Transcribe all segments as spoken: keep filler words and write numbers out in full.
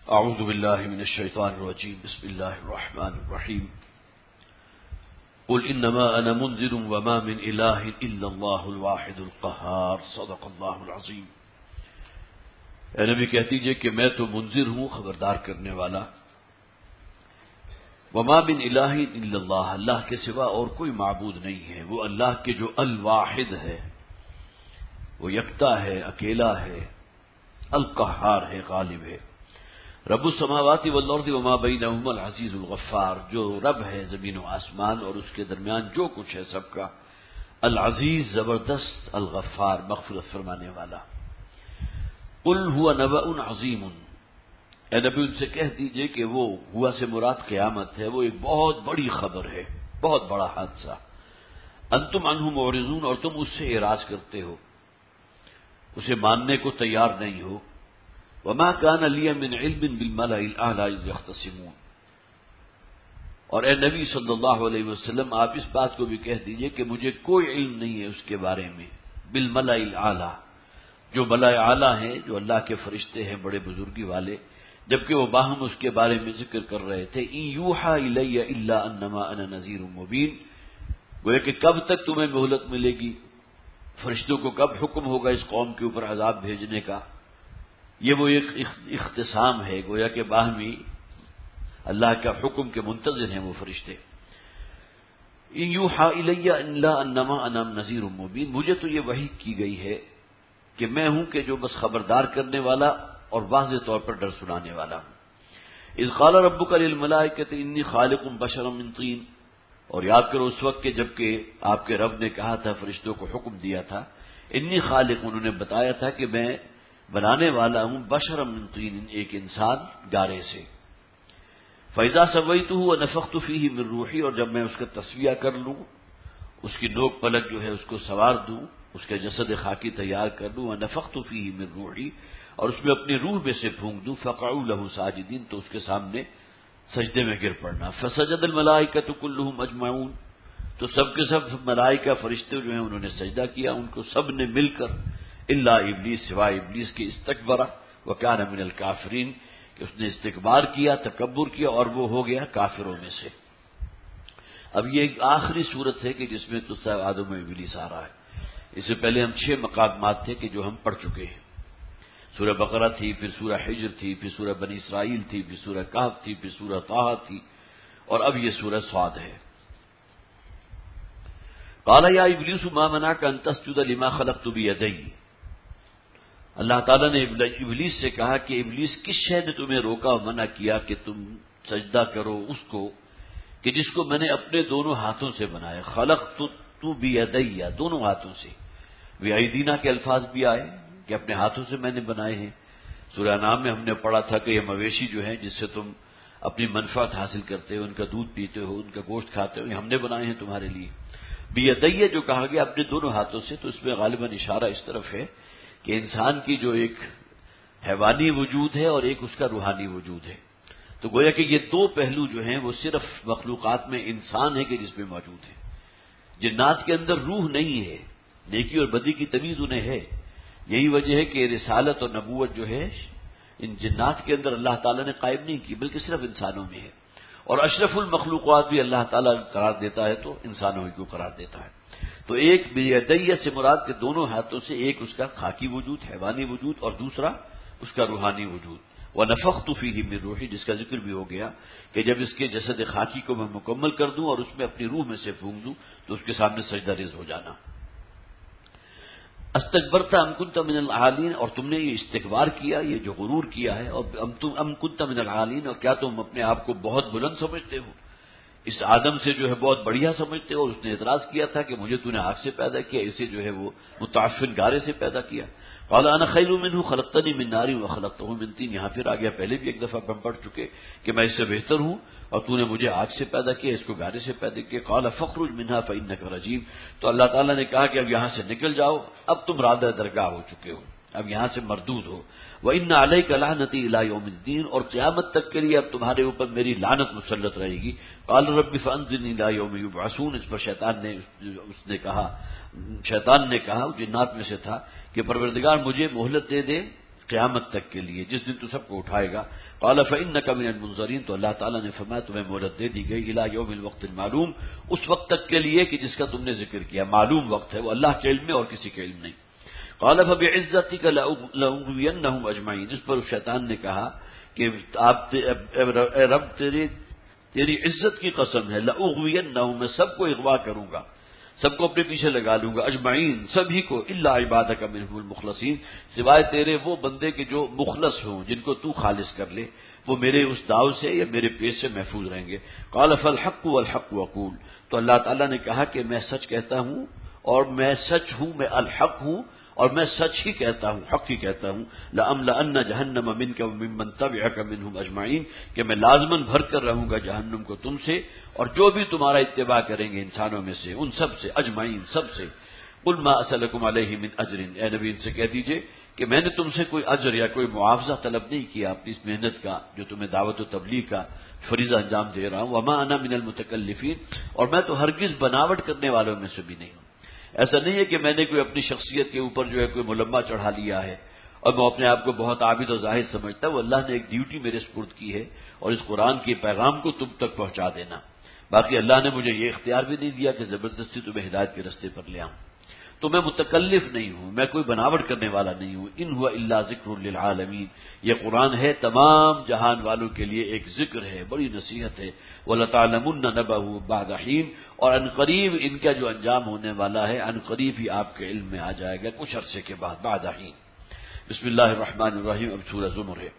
اعوذ باللہ من الشیطان الرجیم بسم اللہ الرحمن الرحیم قل انما انا منذر وما من الہ الا اللہ الواحد القہار صدق اللہ العظیم۔ اے نبی کہہ دیجئے کہ میں تو منذر ہوں، خبردار کرنے والا۔ وما من الہ الا اللہ، اللہ کے سوا اور کوئی معبود نہیں ہے، وہ اللہ کے جو الواحد ہے، وہ یکتا ہے، اکیلا ہے، القہار ہے، غالب ہے۔ رب السماوات والارض وما بینہما العزیز الغفار، جو رب ہے زمین و آسمان اور اس کے درمیان جو کچھ ہے سب کا، العزیز زبردست، الغفار مغفرت فرمانے والا۔ قل هو نبأ عظیم، اے نبی ان سے کہہ دیجئے کہ وہ ہوا سے مراد قیامت ہے، وہ ایک بہت بڑی خبر ہے، بہت بڑا حادثہ۔ انتم عنہ معرضون، اور تم اس سے اعراض کرتے ہو، اسے ماننے کو تیار نہیں ہو۔ وما كان لي من علم بالملأ الاعلى اذ يختصمون، اور اے نبی صلی اللہ علیہ وسلم آپ اس بات کو بھی کہہ دیجئے کہ مجھے کوئی علم نہیں ہے اس کے بارے میں، بالملأ الاعلى، جو ملأ اعلیٰ ہیں، جو اللہ کے فرشتے ہیں بڑے بزرگی والے، جبکہ وہ باہم اس کے بارے میں ذکر کر رہے تھے۔ ان یوحى الی الا انما انا نذیر مبین، گویا کہ کب تک تمہیں مہلت ملے گی، فرشتوں کو کب حکم ہوگا اس قوم کے اوپر عذاب بھیجنے کا۔ یہ وہ ایک اختصام ہے، گویا کہ باہمی اللہ کا حکم کے منتظر ہیں وہ فرشتے۔ ان یوحى الی الا انما انا نذیر مبین، مجھے تو یہ وحی کی گئی ہے کہ میں ہوں کہ جو بس خبردار کرنے والا اور واضح طور پر ڈر سنانے والا ہوں۔ اذ قال ربک للملائکۃ انی خالق بشرا من طین، اور یاد کرو اس وقت کہ جبکہ آپ کے رب نے کہا تھا، فرشتوں کو حکم دیا تھا، انی خالق، انہوں نے بتایا تھا کہ میں بنانے والا ہوں بشرا من طین، ایک انسان گارے سے۔ فاذا سویتہ ونفخت فیہ من روحی، اور جب میں اس کا تسویہ کر لوں، اس کی نوک پلک جو ہے اس کو سنوار دوں، اس کے جسد خاکی تیار کر دوں، ونفخت فیہ من روحی، اور اس میں اپنی روح میں سے پھونک دوں، فقعوا لہ ساجدین، تو اس کے سامنے سجدے میں گر پڑنا۔ فسجد الملائکۃ کلہم اجمعون، تو سب کے سب ملائکہ فرشتے جو ہیں انہوں نے سجدہ کیا، ان کو سب نے مل کر، الا ابلیس، سوائے ابلیس کے، استکبر وکان من الکافرین، کہ اس نے استکبار کیا، تکبر کیا، اور وہ ہو گیا کافروں میں سے۔ اب یہ ایک آخری صورت ہے کہ جس میں قصہ آدم و ابلیس آ رہا ہے۔ اس سے پہلے ہم چھ مقامات تھے کہ جو ہم پڑھ چکے ہیں۔ سورہ بقرہ تھی، پھر سورہ حجر تھی، پھر سورہ بنی اسرائیل تھی، پھر سورہ کہف تھی، پھر سورہ طٰہٰ تھی، اور اب یہ سورہ صاد ہے۔ قال یا ابلیس ما منعک ان تسجد لما خلقت بیدی، اللہ تعالیٰ نے ابلیس سے کہا کہ ابلیس کس شے نے تمہیں روکا اور منع کیا کہ تم سجدہ کرو اس کو کہ جس کو میں نے اپنے دونوں ہاتھوں سے بنایا۔ خلقت تو بیدی، دونوں ہاتھوں سے، بیدینا کے الفاظ بھی آئے کہ اپنے ہاتھوں سے میں نے بنائے ہیں۔ سورہ انعام میں ہم نے پڑھا تھا کہ یہ مویشی جو ہیں جس سے تم اپنی منفعت حاصل کرتے ہو، ان کا دودھ پیتے ہو، ان کا گوشت کھاتے ہو، یہ ہم نے بنائے ہیں تمہارے لیے۔ بیدیہ جو کہا گیا اپنے دونوں ہاتھوں سے، تو اس میں غالباً اشارہ اس طرف ہے کہ انسان کی جو ایک حیوانی وجود ہے اور ایک اس کا روحانی وجود ہے، تو گویا کہ یہ دو پہلو جو ہیں وہ صرف مخلوقات میں انسان ہے کہ جس میں موجود ہے۔ جنات کے اندر روح نہیں ہے، نیکی اور بدی کی تمیز انہیں ہے۔ یہی وجہ ہے کہ رسالت اور نبوت جو ہے ان جنات کے اندر اللہ تعالیٰ نے قائم نہیں کی، بلکہ صرف انسانوں میں ہے۔ اور اشرف المخلوقات بھی اللہ تعالیٰ قرار دیتا ہے تو انسانوں کو قرار دیتا ہے۔ تو ایک بیدیہ سے مراد کے دونوں ہاتھوں سے، ایک اس کا خاکی وجود، حیوانی وجود، اور دوسرا اس کا روحانی وجود۔ وَنَفَخْتُ فِيهِ مِن روحی، جس کا ذکر بھی ہو گیا کہ جب اس کے جسد خاکی کو میں مکمل کر دوں اور اس میں اپنی روح میں سے پھونک دوں تو اس کے سامنے سجدہ ریز ہو جانا۔ استکبرت ام کنت من العالین، اور تم نے یہ استکبار کیا، یہ جو غرور کیا ہے، اور ام تم ام کنت من العالین، اور کیا تم اپنے آپ کو بہت بلند سمجھتے ہو، اس آدم سے جو ہے بہت بڑھیا سمجھتے ہو۔ اور اس نے اعتراض کیا تھا کہ مجھے تو نے آگ سے پیدا کیا، اسے جو ہے وہ متعفن گارے سے پیدا کیا۔ قال انا خیر منہ خلقتنی من نار وخلقتہ من طین، یہاں پھر آگیا، پہلے بھی ایک دفعہ ہم پڑھ چکے کہ میں اس سے بہتر ہوں اور تو نے مجھے آگ سے پیدا کیا، اس کو گارے سے پیدا کیا۔ قال فاخرج منها فانک رجیم، تو اللہ تعالیٰ نے کہا کہ اب یہاں سے نکل جاؤ، اب تم رادہ درگاہ ہو چکے ہو، اب یہاں سے مردود ہو۔ وَإِنَّ عَلَيْكَ لَعْنَتِي إِلَىٰ يَوْمِ الدِّينِ، اور قیامت تک کے لیے اب تمہارے اوپر میری لعنت مسلط رہے گی۔ قَالَ رَبِّ فَأَنظِرْنِي إِلَىٰ يَوْمِ يُبْعَثُونَ، اس پر شیطان نے اس نے کہا شیطان نے کہا جنات میں سے تھا کہ پروردگار مجھے مہلت دے دے قیامت تک کے لیے، جس دن تو سب کو اٹھائے گا۔ قال فإنك من المنظرین، تو اللہ تعالیٰ نے فرمایا تمہیں مہلت دے دی گئی، الی یوم الوقت المعلوم، اس وقت تک کے لیے کہ جس کا تم نے ذکر کیا، معلوم وقت ہے، وہ اللہ کے علم میں اور کسی کے علم نہیں۔ قال فبعزتك لأغوینهم اجمعین، اس پر شیطان نے کہا کہ آپ اے رب تیری تیری عزت کی قسم ہے، لأغوینهم، میں سب کو اغوا کروں گا، سب کو اپنے پیچھے لگا لوں گا، اجمعین، سبھی کو، الا عبادک منهم المخلصین، سوائے تیرے وہ بندے کے جو مخلص ہوں، جن کو تو خالص کر لے، وہ میرے اس داؤ سے یا میرے پیش سے محفوظ رہیں گے۔ قال فالحق والحق اقول، تو اللہ تعالیٰ نے کہا کہ میں سچ کہتا ہوں اور میں سچ ہوں، میں الحق ہوں اور میں سچ ہی کہتا ہوں، حق ہی کہتا ہوں، لأملأن جہنم منک وممن تبعک منهم اجمعین، کہ میں لازماً بھر کر رہوں گا جہنم کو تم سے اور جو بھی تمہارا اتباع کریں گے انسانوں میں سے، ان سب سے، اجمعین، سب سے۔ قل ما اسألکم علیہ من اجر، اے نبی ان سے کہہ دیجئے کہ میں نے تم سے کوئی اجر یا کوئی معاوضہ طلب نہیں کیا اپنی اس محنت کا جو تمہیں دعوت و تبلیغ کا فریضہ انجام دے رہا ہوں، وما انا من المتکلفین، اور میں تو ہرگز بناوٹ کرنے والوں میں سے بھی نہیں ہوں۔ ایسا نہیں ہے کہ میں نے کوئی اپنی شخصیت کے اوپر جو ہے کوئی ملمہ چڑھا لیا ہے اور میں اپنے آپ کو بہت عابد و زاہد سمجھتا ہوں، اللہ نے ایک ڈیوٹی میرے سپرد کی ہے اور اس قرآن کے پیغام کو تم تک پہنچا دینا۔ باقی اللہ نے مجھے یہ اختیار بھی نہیں دیا کہ زبردستی تمہیں ہدایت کے رستے پر لے آؤں، تو میں متکلف نہیں ہوں، میں کوئی بناوٹ کرنے والا نہیں ہوں۔ ان ہوا الا ذکر للعالمین، یہ قرآن ہے تمام جہان والوں کے لیے ایک ذکر ہے، بڑی نصیحت ہے۔ وَلَتَعْلَمُنَّ نَبَأَهُ بَعْدَ حِينٍ، اور ان قریب ان کا جو انجام ہونے والا ہے، ان قریب ہی آپ کے علم میں آ جائے گا، کچھ عرصے کے بعد، بعد حین۔ بسم اللہ الرحمن الرحیم، اب سورہ زمر ہے۔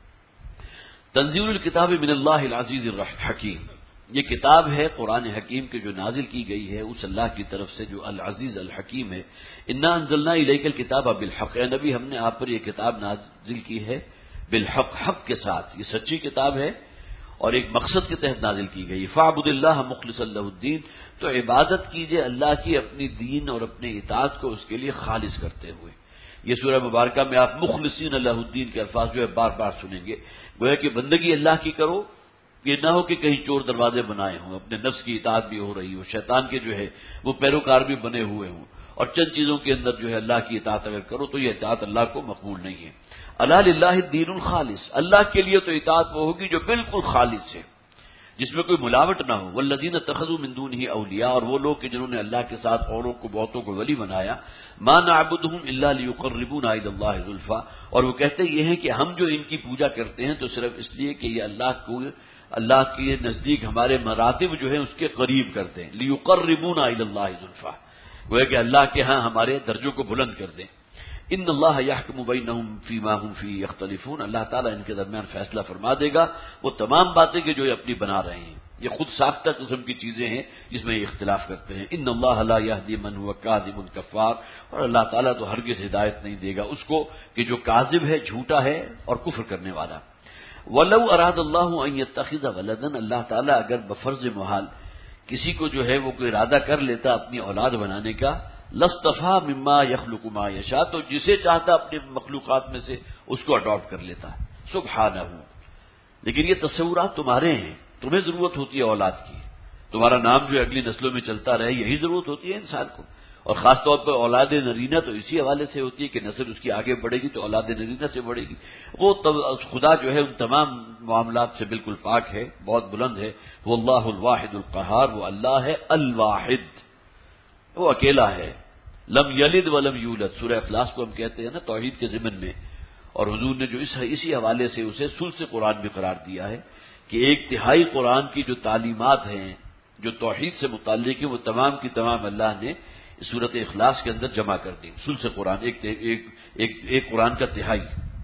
تنزیل الکتاب من اللہ العزیز الحکیم، یہ کتاب ہے قرآن حکیم کے جو نازل کی گئی ہے اس اللہ کی طرف سے جو العزیز الحکیم ہے۔ انا انزلنا الیک الکتاب بالحق، اے نبی ہم نے آپ پر یہ کتاب نازل کی ہے بالحق، حق کے ساتھ، یہ سچی کتاب ہے اور ایک مقصد کے تحت نازل کی گئی۔ فاعبد اللہ مخلصا لہ الدین، تو عبادت کیجئے اللہ کی اپنی دین اور اپنے اطاعت کو اس کے لیے خالص کرتے ہوئے۔ یہ سورہ مبارکہ میں آپ مخلصین لہ الدین کے الفاظ جو ہے بار بار سنیں گے، گویا کہ بندگی اللہ کی کرو، یہ نہ ہو کہ کہیں چور دروازے بنائے ہوں، اپنے نفس کی اطاعت بھی ہو رہی ہو، شیطان کے جو ہے وہ پیروکار بھی بنے ہوئے ہوں، اور چند چیزوں کے اندر جو ہے اللہ کی اطاعت اگر کرو تو یہ اطاعت اللہ کو مقبول نہیں ہے۔ الا للہ الدین الخالص، اللہ کے لیے تو اطاعت وہ ہوگی جو بالکل خالص ہے، جس میں کوئی ملاوٹ نہ ہو۔ والذین اتخذوا من دونہ اولیاء، اور وہ لوگ کہ جنہوں نے اللہ کے ساتھ اوروں کو بہتوں کو ولی بنایا، ما نعبدہم الا لیقربونا الی اللہ زلفیٰ، اور وہ کہتے یہ ہیں کہ ہم جو ان کی پوجا کرتے ہیں تو صرف اس لیے کہ یہ اللہ کو اللہ کے نزدیک ہمارے مراتب جو ہیں اس کے قریب کر دیں، لیقربونا الی اللہ زلفیٰ، وہ کہ اللہ کے ہاں ہمارے درجوں کو بلند کر دیں۔ ان اللہ یحکم بینہم فیما ہم فیہ یختلفون، اللہ تعالیٰ ان کے درمیان فیصلہ فرما دے گا وہ تمام باتیں کہ جو یہ اپنی بنا رہے ہیں، یہ خود ساختہ قسم کی چیزیں ہیں جس میں یہ اختلاف کرتے ہیں۔ ان اللہ لا یہدی من هو کاذب کفار، اور اللہ تعالیٰ تو ہرگز ہدایت نہیں دے گا اس کو کہ جو کاذب ہے، جھوٹا ہے اور کفر کرنے والا۔ ولو اراد اللہ ان یتخذ ولدا، اللہ تعالیٰ اگر بفرض محال کسی کو جو ہے وہ کوئی ارادہ کر لیتا اپنی اولاد بنانے کا، لاصطفیٰ مما یخلق ما یشاء، تو جسے چاہتا اپنے مخلوقات میں سے اس کو اڈاپٹ کر لیتا، سبحانہ۔ لیکن یہ تصورات تمہارے ہیں، تمہیں ضرورت ہوتی ہے اولاد کی، تمہارا نام جو اگلی نسلوں میں چلتا رہے، یہی ضرورت ہوتی ہے انسان کو، اور خاص طور پر اولاد نرینہ تو اسی حوالے سے ہوتی ہے کہ نسل اس کی آگے بڑھے گی تو اولاد نرینہ سے بڑھے گی۔ وہ خدا جو ہے ان تمام معاملات سے بالکل پاک ہے، بہت بلند ہے۔ وہ اللہ الواحد القہار، وہ اللہ ہے الواحد، وہ اکیلا ہے۔ لم یلد ولم یولد، سورہ اخلاص کو ہم کہتے ہیں نا توحید کے ضمن میں، اور حضور نے جو اس اسی حوالے سے اسے ثلث قرآن بھی قرار دیا ہے کہ ایک تہائی قرآن کی جو تعلیمات ہیں جو توحید سے متعلق ہیں وہ تمام کی تمام اللہ نے سورۃ اخلاص کے اندر جمع کر دی۔ ثلث قرآن ایک, ایک, ایک, ایک قرآن کا تہائی۔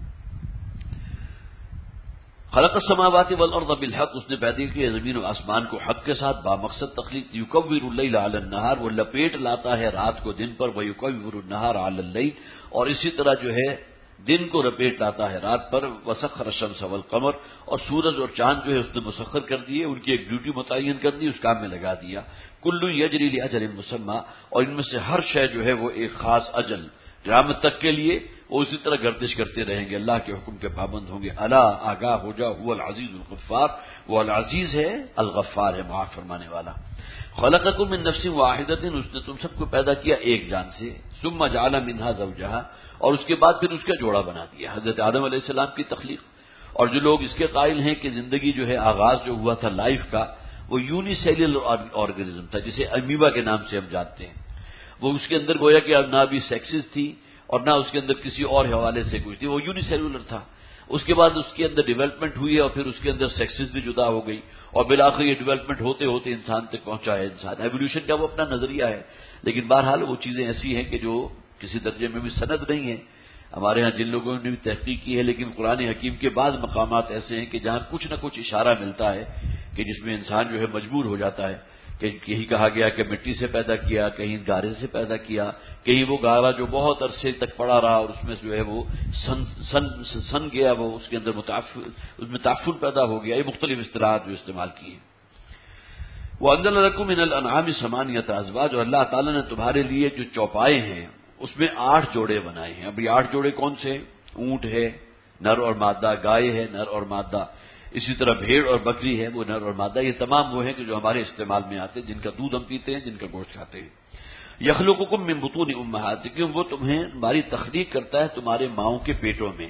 خلق السماوات والارض بالحق، اس نے پیدا کیا زمین و آسمان کو حق کے ساتھ، بامقصد تخلیق۔ یکور اللیل علی النہار، وہ لپیٹ لاتا ہے رات کو دن پر، ویکور النہار علی اللیل، اور اسی طرح جو ہے دن کو لپیٹ لاتا ہے رات پر۔ وسخر الشمس والقمر، اور سورج اور چاند جو ہے اس نے مسخر کر دیے، ان کی ایک ڈیوٹی متعین کر دی، اس کام میں لگا دیا۔ کل یجری لاجل مسمى، اور ان میں سے ہر شے جو ہے وہ ایک خاص اجل قیامت تک کے لیے وہ اسی طرح گردش کرتے رہیں گے، اللہ کے حکم کے پابند ہوں گے۔ الا آگاہ ہو جا، هو العزیز الغفار، وہ العزیز ہے، الغفار ہے، معاف فرمانے والا۔ خلقکم من نفس واحدۃ، اس نے تم سب کو پیدا کیا ایک جان سے، ثم جعل منها زوجها، اور اس کے بعد پھر اس کا جوڑا بنا دیا، حضرت آدم علیہ السلام کی تخلیق۔ اور جو لوگ اس کے قائل ہیں کہ زندگی جو ہے آغاز جو ہوا تھا لائف کا وہ یونی سیلولر آرگنزم تھا، جسے امیبا کے نام سے ہم جانتے ہیں، وہ اس کے اندر گویا کہ نہ بھی سیکسز تھی اور نہ اس کے اندر کسی اور حوالے سے کچھ تھی، وہ یونی سیلولر تھا۔ اس کے بعد اس کے اندر ڈیولپمنٹ ہوئی ہے اور پھر اس کے اندر سیکسز بھی جدا ہو گئی اور بالآخر یہ ڈیولپمنٹ ہوتے ہوتے انسان تک پہنچا ہے۔ انسان ایولیوشن کا وہ اپنا نظریہ ہے، لیکن بہرحال وہ چیزیں ایسی ہیں کہ جو کسی درجے میں بھی سند نہیں ہے۔ ہمارے ہاں جن لوگوں نے بھی تحقیق کی ہے، لیکن قرآن حکیم کے بعض مقامات ایسے ہیں کہ جہاں کچھ نہ کچھ اشارہ ملتا ہے کہ جس میں انسان جو ہے مجبور ہو جاتا ہے کہ یہی کہا گیا کہ مٹی سے پیدا کیا، کہیں گارے سے پیدا کیا، کہیں وہ گارا جو بہت عرصے تک پڑا رہا اور اس میں جو ہے وہ سن سن سن گیا، وہ اس کے اندر متعفن اس میں تعفن پیدا ہو گیا۔ یہ مختلف اصطلاحات جو استعمال کی ہیں۔ وَأَنزَلَ لَكُم مِّنَ الْأَنْعَامِ ثَمَانِيَةَ أَزْوَاجٍ، اور اللہ تعالیٰ نے تمہارے لیے جو چوپائے ہیں اس میں آٹھ جوڑے بنائے ہیں۔ اب یہ آٹھ جوڑے کون سے؟ اونٹ ہے نر اور مادہ، گائے ہے نر اور مادہ، اسی طرح بھیڑ اور بکری ہے وہ نر اور مادہ۔ یہ تمام وہ ہیں کہ جو ہمارے استعمال میں آتے ہیں، جن کا دودھ ہم پیتے ہیں، جن کا گوشت کھاتے ہیں۔ یخلقکم من بطون امہاتکم، وہ تمہیں ہماری تخلیق کرتا ہے تمہارے ماؤں کے پیٹوں میں۔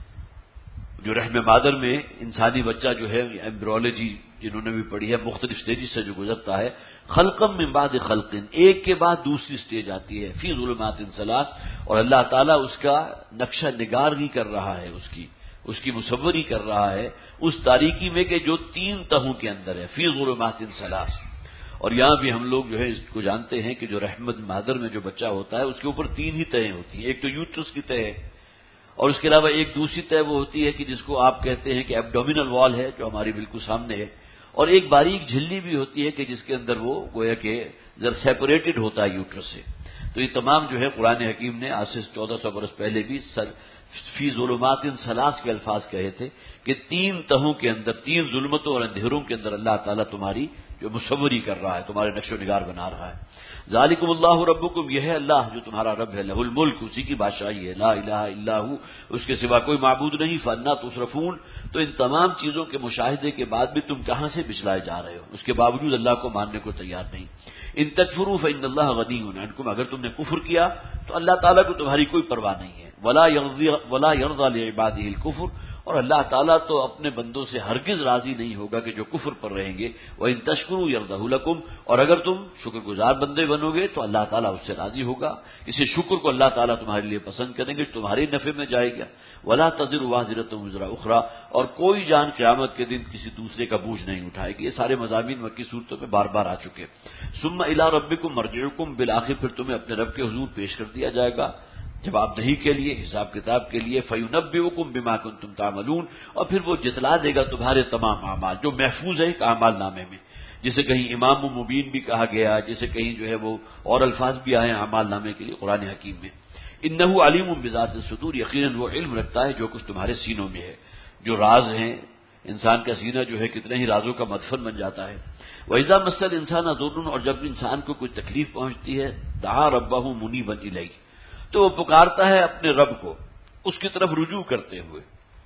جو رحم مادر میں انسانی بچہ جو ہے ایمبریولوجی جنہوں نے بھی پڑھی ہے، مختلف سٹیجز سے جو گزرتا ہے، خلقم من بعد خلق، ایک کے بعد دوسری سٹیج آتی ہے، فی ظلمات ثلاث، اور اللہ تعالیٰ اس کا نقشہ نگارگی کر رہا ہے، اس کی اس کی مصوری کر رہا ہے اس تاریکی میں کہ جو تین تہوں کے اندر ہے، فی ظلمات ثلاث۔ اور یہاں بھی ہم لوگ جو ہے اس کو جانتے ہیں کہ جو رحمت مادر میں جو بچہ ہوتا ہے اس کے اوپر تین ہی تہیں ہوتی ہیں، ایک تو یوٹرس کی تہ ہے، اور اس کے علاوہ ایک دوسری تہ وہ ہوتی ہے کہ جس کو آپ کہتے ہیں کہ ایبڈومینل وال ہے، جو ہماری بالکل سامنے ہے، اور ایک باریک جھلی بھی ہوتی ہے کہ جس کے اندر وہ گویا کہ ذرا سیپریٹڈ ہوتا ہے یوٹرس سے۔ تو یہ تمام جو ہے قرآن حکیم نے آج سے چودہ سو برس پہلے بھی سر فی ظلمات ثلاث کے الفاظ کہے تھے کہ تین تہوں کے اندر، تین ظلمتوں اور اندھیروں کے اندر اللہ تعالیٰ تمہاری جو مصوری کر رہا ہے، تمہارے نقش و نگار بنا رہا ہے۔ ذالکم اللہ ربکم، یہ ہے اللہ جو تمہارا رب ہے، لہ الملک، اسی کی بادشاہی ہے، لا الہ الا ہو، اس کے سوا کوئی معبود نہیں، فانا تصرفون، تو ان تمام چیزوں کے مشاہدے کے بعد بھی تم کہاں سے بچلائے جا رہے ہو، اس کے باوجود اللہ کو ماننے کو تیار نہیں۔ ان تکفروا فإن اللہ غنی عنکم، اگر تم نے کفر کیا تو اللہ تعالیٰ کو تمہاری کوئی پرواہ نہیں ہے، ولا یرضی ولا یرضى لعباده الکفر، اور اللہ تعالیٰ تو اپنے بندوں سے ہرگز راضی نہیں ہوگا کہ جو کفر پر رہیں گے، وَإِن تَشْكُرُوا يَرْضَهُ لَكُمْ، اور اگر تم شکر گزار بندے بنو گے تو اللہ تعالیٰ اس سے راضی ہوگا، اسی شکر کو اللہ تعالیٰ تمہارے لیے پسند کریں گے، تمہارے نفع میں جائے گا۔ وَلَا تَزِرُ وَازِرَةٌ وِزْرَ أُخْرَى، اور کوئی جان قیامت کے دن کسی دوسرے کا بوجھ نہیں اٹھائے گی۔ یہ سارے مضامین مکی صورتوں میں بار بار آ چکے۔ ثُمَّ إِلَىٰ رَبِّكُمْ مَرْجِعُكُمْ، بالآخر پھر تمہیں اپنے رب کے حضور پیش کر دیا جائے گا جواب دہی کے لیے، حساب کتاب کے لیے، فَيُنَبِّئُكُم بِمَا كُنتُمْ تَعْمَلُونَ، اور پھر وہ جتلا دے گا تمہارے تمام اعمال جو محفوظ ہیں ایک اعمال نامے میں، جسے کہیں امام و مبین بھی کہا گیا، جسے کہیں جو ہے وہ اور الفاظ بھی آئے ہیں اعمال نامے کے لیے قرآن حکیم میں۔ اِنَّهُ عَلِيمٌ بِذَاتِ الصُّدُورِ، یقیناً وہ علم رکھتا ہے جو کچھ تمہارے سینوں میں ہے، جو راز ہیں۔ انسان کا سینہ جو ہے کتنے ہی رازوں کا مدفن بن جاتا ہے۔ وَإِذَا مَسَّ الْإِنسَانَ ضُرٌّ، اور جب انسان کو کوئی تکلیف پہنچتی ہے، دعا رَبَّهُ مُنِيبًا إِلَيْهِ، تو وہ پکارتا ہے اپنے رب کو اس کی طرف رجوع کرتے ہوئے۔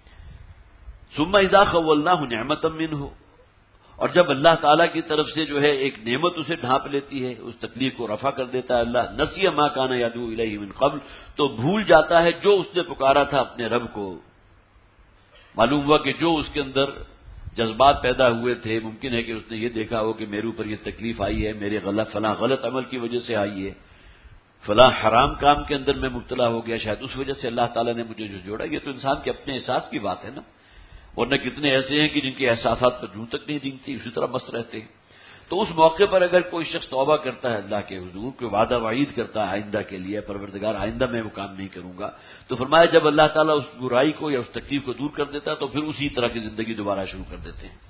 ثم اذا خولناه نعمة منه، اور جب اللہ تعالیٰ کی طرف سے جو ہے ایک نعمت اسے ڈھانپ لیتی ہے، اس تکلیف کو رفع کر دیتا ہے اللہ، نسی ما كان يدعو الیہ من قبل، تو بھول جاتا ہے جو اس نے پکارا تھا اپنے رب کو۔ معلوم ہوا کہ جو اس کے اندر جذبات پیدا ہوئے تھے، ممکن ہے کہ اس نے یہ دیکھا ہو کہ میرے اوپر یہ تکلیف آئی ہے، میرے غلط فلاں غلط عمل کی وجہ سے آئی ہے، فلاں حرام کام کے اندر میں مبتلا ہو گیا، شاید اس وجہ سے اللہ تعالیٰ نے مجھے جو جوڑا۔ یہ تو انسان کے اپنے احساس کی بات ہے نا، ورنہ کتنے ایسے ہیں کہ جن کے احساسات پر جوں تک نہیں دینگتی، اسی طرح مست رہتے ہیں۔ تو اس موقع پر اگر کوئی شخص توبہ کرتا ہے اللہ کے حضور، کوئی وعدہ وعید کرتا ہے آئندہ کے لیے، پروردگار آئندہ میں وہ کام نہیں کروں گا، تو فرمایا جب اللہ تعالیٰ اس برائی کو یا اس تکلیف کو دور کر دیتا ہے تو پھر اسی طرح کی زندگی دوبارہ شروع کر دیتے ہیں۔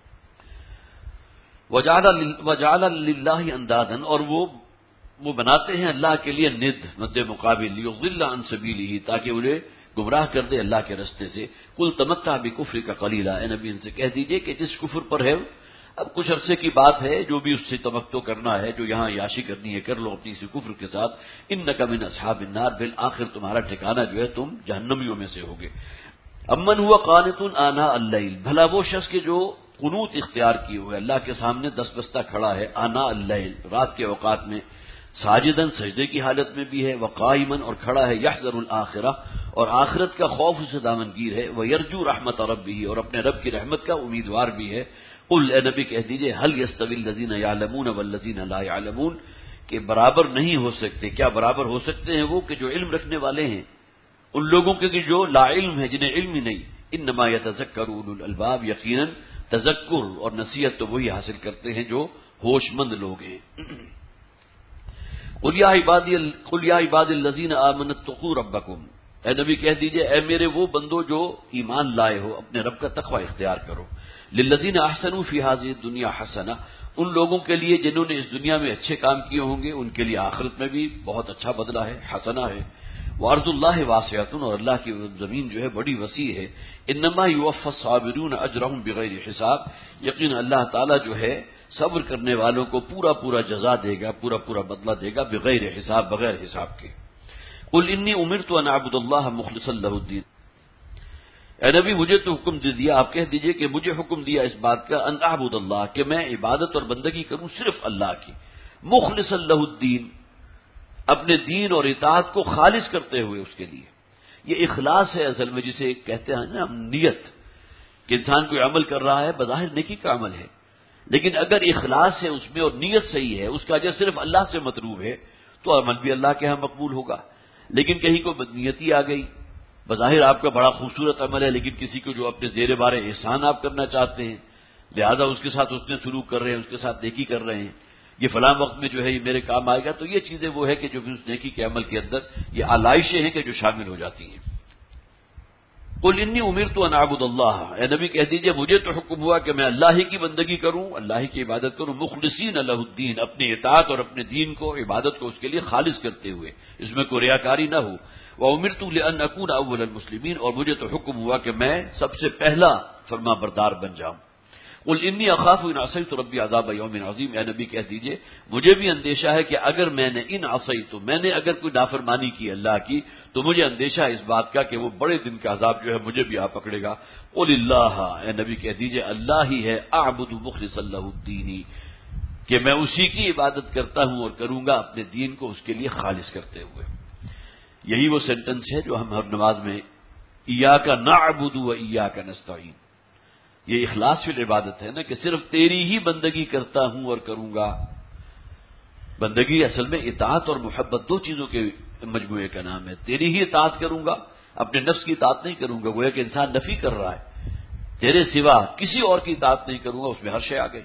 وَجَعَلَ لِلَّهِ أَندَادًا، اور وہ وہ بناتے ہیں اللہ کے لیے ند، مد مقابل، لِيُضِلَّ عَن سَبِيلِهِ، تاکہ انہیں گمراہ کر دے اللہ کے رستے سے۔ قُلْ تَمَتَّعْ بِكُفْرِكَ قَلِيلًا، اے نبی ان سے کہہ دیجئے کہ جس کفر پر ہے اب کچھ عرصے کی بات ہے، جو بھی اس سے تمتع کرنا ہے، جو یہاں عیاشی کرنی ہے کر لو اپنی اسی کفر کے ساتھ۔ إِنَّكَ مِنْ أَصْحَابِ النَّارِ، بالآخر تمہارا ٹھکانہ جو ہے تم جہنمیوں میں سے ہوگے۔ امن ہوا قانت آناء الليل، بھلا وہ شخص کے جو قنوت اختیار کیے ہوئے اللہ کے سامنے دس بستہ کھڑا ہے، آنا اللیل، رات کے اوقات میں، ساجدن سجدے کی حالت میں بھی ہے، وقائمن اور کھڑا ہے، یحذر الآخرہ اور آخرت کا خوف اسے دامنگیر ہے، ویرجو رحمت ربہ اور اپنے رب کی رحمت کا امیدوار بھی ہے۔ قل اے نبی کہہ دیجئے هل يستوي الذين يعلمون والذين لا يعلمون، کہ برابر نہیں ہو سکتے، کیا برابر ہو سکتے ہیں وہ کہ جو علم رکھنے والے ہیں ان لوگوں کے کہ جو لا علم ہے، جنہیں علم ہی نہیں۔ انما يتذکر اولو الالباب، یقیناً تذکر اور نصیحت تو وہی حاصل کرتے ہیں جو ہوش مند لوگ ہیں۔ قل یا عبادی قل یا عبادی الذین آمنوا اتقوا ربکم، اے نبی کہہ دیجئے اے میرے وہ بندو جو ایمان لائے ہو، اپنے رب کا تقوی اختیار کرو۔ للذین احسنوا فی ہذہ الدنیا حسنہ، ان لوگوں کے لیے جنہوں نے اس دنیا میں اچھے کام کیے ہوں گے ان کے لیے آخرت میں بھی بہت اچھا بدلہ ہے، حسنہ ہے۔ وارض اللہ واسعۃ، اور اللہ کی زمین جو ہے بڑی وسیع ہے۔ انما یوفی الصابرون اجرهم بغیر حساب، یقین اللہ تعالیٰ جو ہے صبر کرنے والوں کو پورا پورا جزا دے گا، پورا پورا بدلہ دے گا، بغیر حساب، بغیر حساب کے۔ قل انی امرت ان اعبد اللہ مخلصا لہ الدین، اے نبی مجھے تو حکم دے دیا، آپ کہہ دیجئے کہ مجھے حکم دیا اس بات کا، ان اعبد اللہ، کہ میں عبادت اور بندگی کروں صرف اللہ کی، مخلصا لہ الدین، اپنے دین اور اطاعت کو خالص کرتے ہوئے اس کے لیے۔ یہ اخلاص ہے اصل میں، جسے کہتے ہیں نا نیت، کہ انسان کوئی عمل کر رہا ہے بظاہر نیکی کا عمل ہے، لیکن اگر اخلاص ہے اس میں اور نیت صحیح ہے، اس کا اجر صرف اللہ سے مطلوب ہے، تو عمل بھی اللہ کے ہاں مقبول ہوگا۔ لیکن کہیں کو بدنیتی آ گئی، بظاہر آپ کا بڑا خوبصورت عمل ہے، لیکن کسی کو جو اپنے زیر بار احسان آپ کرنا چاہتے ہیں، لہذا اس کے ساتھ اس نے سلوک کر رہے ہیں، اس کے ساتھ نیکی کر رہے ہیں، یہ فلاں وقت میں جو ہے یہ میرے کام آئے گا، تو یہ چیزیں وہ ہے کہ جو اس نیکی کے عمل کے اندر یہ آلائشیں ہیں کہ جو شامل ہو جاتی ہیں۔ قل انی امرت ان اعبد اللہ، اے نبی کہہ دیجئے مجھے تو حکم ہوا کہ میں اللہ ہی کی بندگی کروں، اللہ ہی کی عبادت کروں، مخلصین لہ الدین، اپنی اطاعت اور اپنے دین کو، عبادت کو اس کے لیے خالص کرتے ہوئے، اس میں کوئی ریاکاری نہ ہو۔ وامرت لان اکون اول المسلمین، اور مجھے تو حکم ہوا کہ میں سب سے پہلا فرما بردار بن جاؤں۔ قل انی اخاف ان عصیت ربی عذاب یوم عظیم، اے نبی کہہ دیجئے مجھے بھی اندیشہ ہے کہ اگر میں نے ان عصیت، میں نے اگر کوئی نافرمانی کی اللہ کی، تو مجھے اندیشہ ہے اس بات کا کہ وہ بڑے دن کا عذاب جو ہے مجھے بھی آ پکڑے گا۔ قل اللہ، اے نبی کہہ دیجئے اللہ ہی ہے، اعبد مخلصا لہ الدین، کہ میں اسی کی عبادت کرتا ہوں اور کروں گا اپنے دین کو اس کے لیے خالص کرتے ہوئے۔ یہی وہ سینٹنس ہے جو ہم ہر نماز میں ایاک نعبد و ایاک نستعین، یہ اخلاص فی العبادت ہے نا، کہ صرف تیری ہی بندگی کرتا ہوں اور کروں گا۔ بندگی اصل میں اطاعت اور محبت دو چیزوں کے مجموعے کا نام ہے۔ تیری ہی اطاعت کروں گا، اپنے نفس کی اطاعت نہیں کروں گا، گویا کہ انسان نفی کر رہا ہے، تیرے سوا کسی اور کی اطاعت نہیں کروں گا، اس میں ہر شے آ گئی۔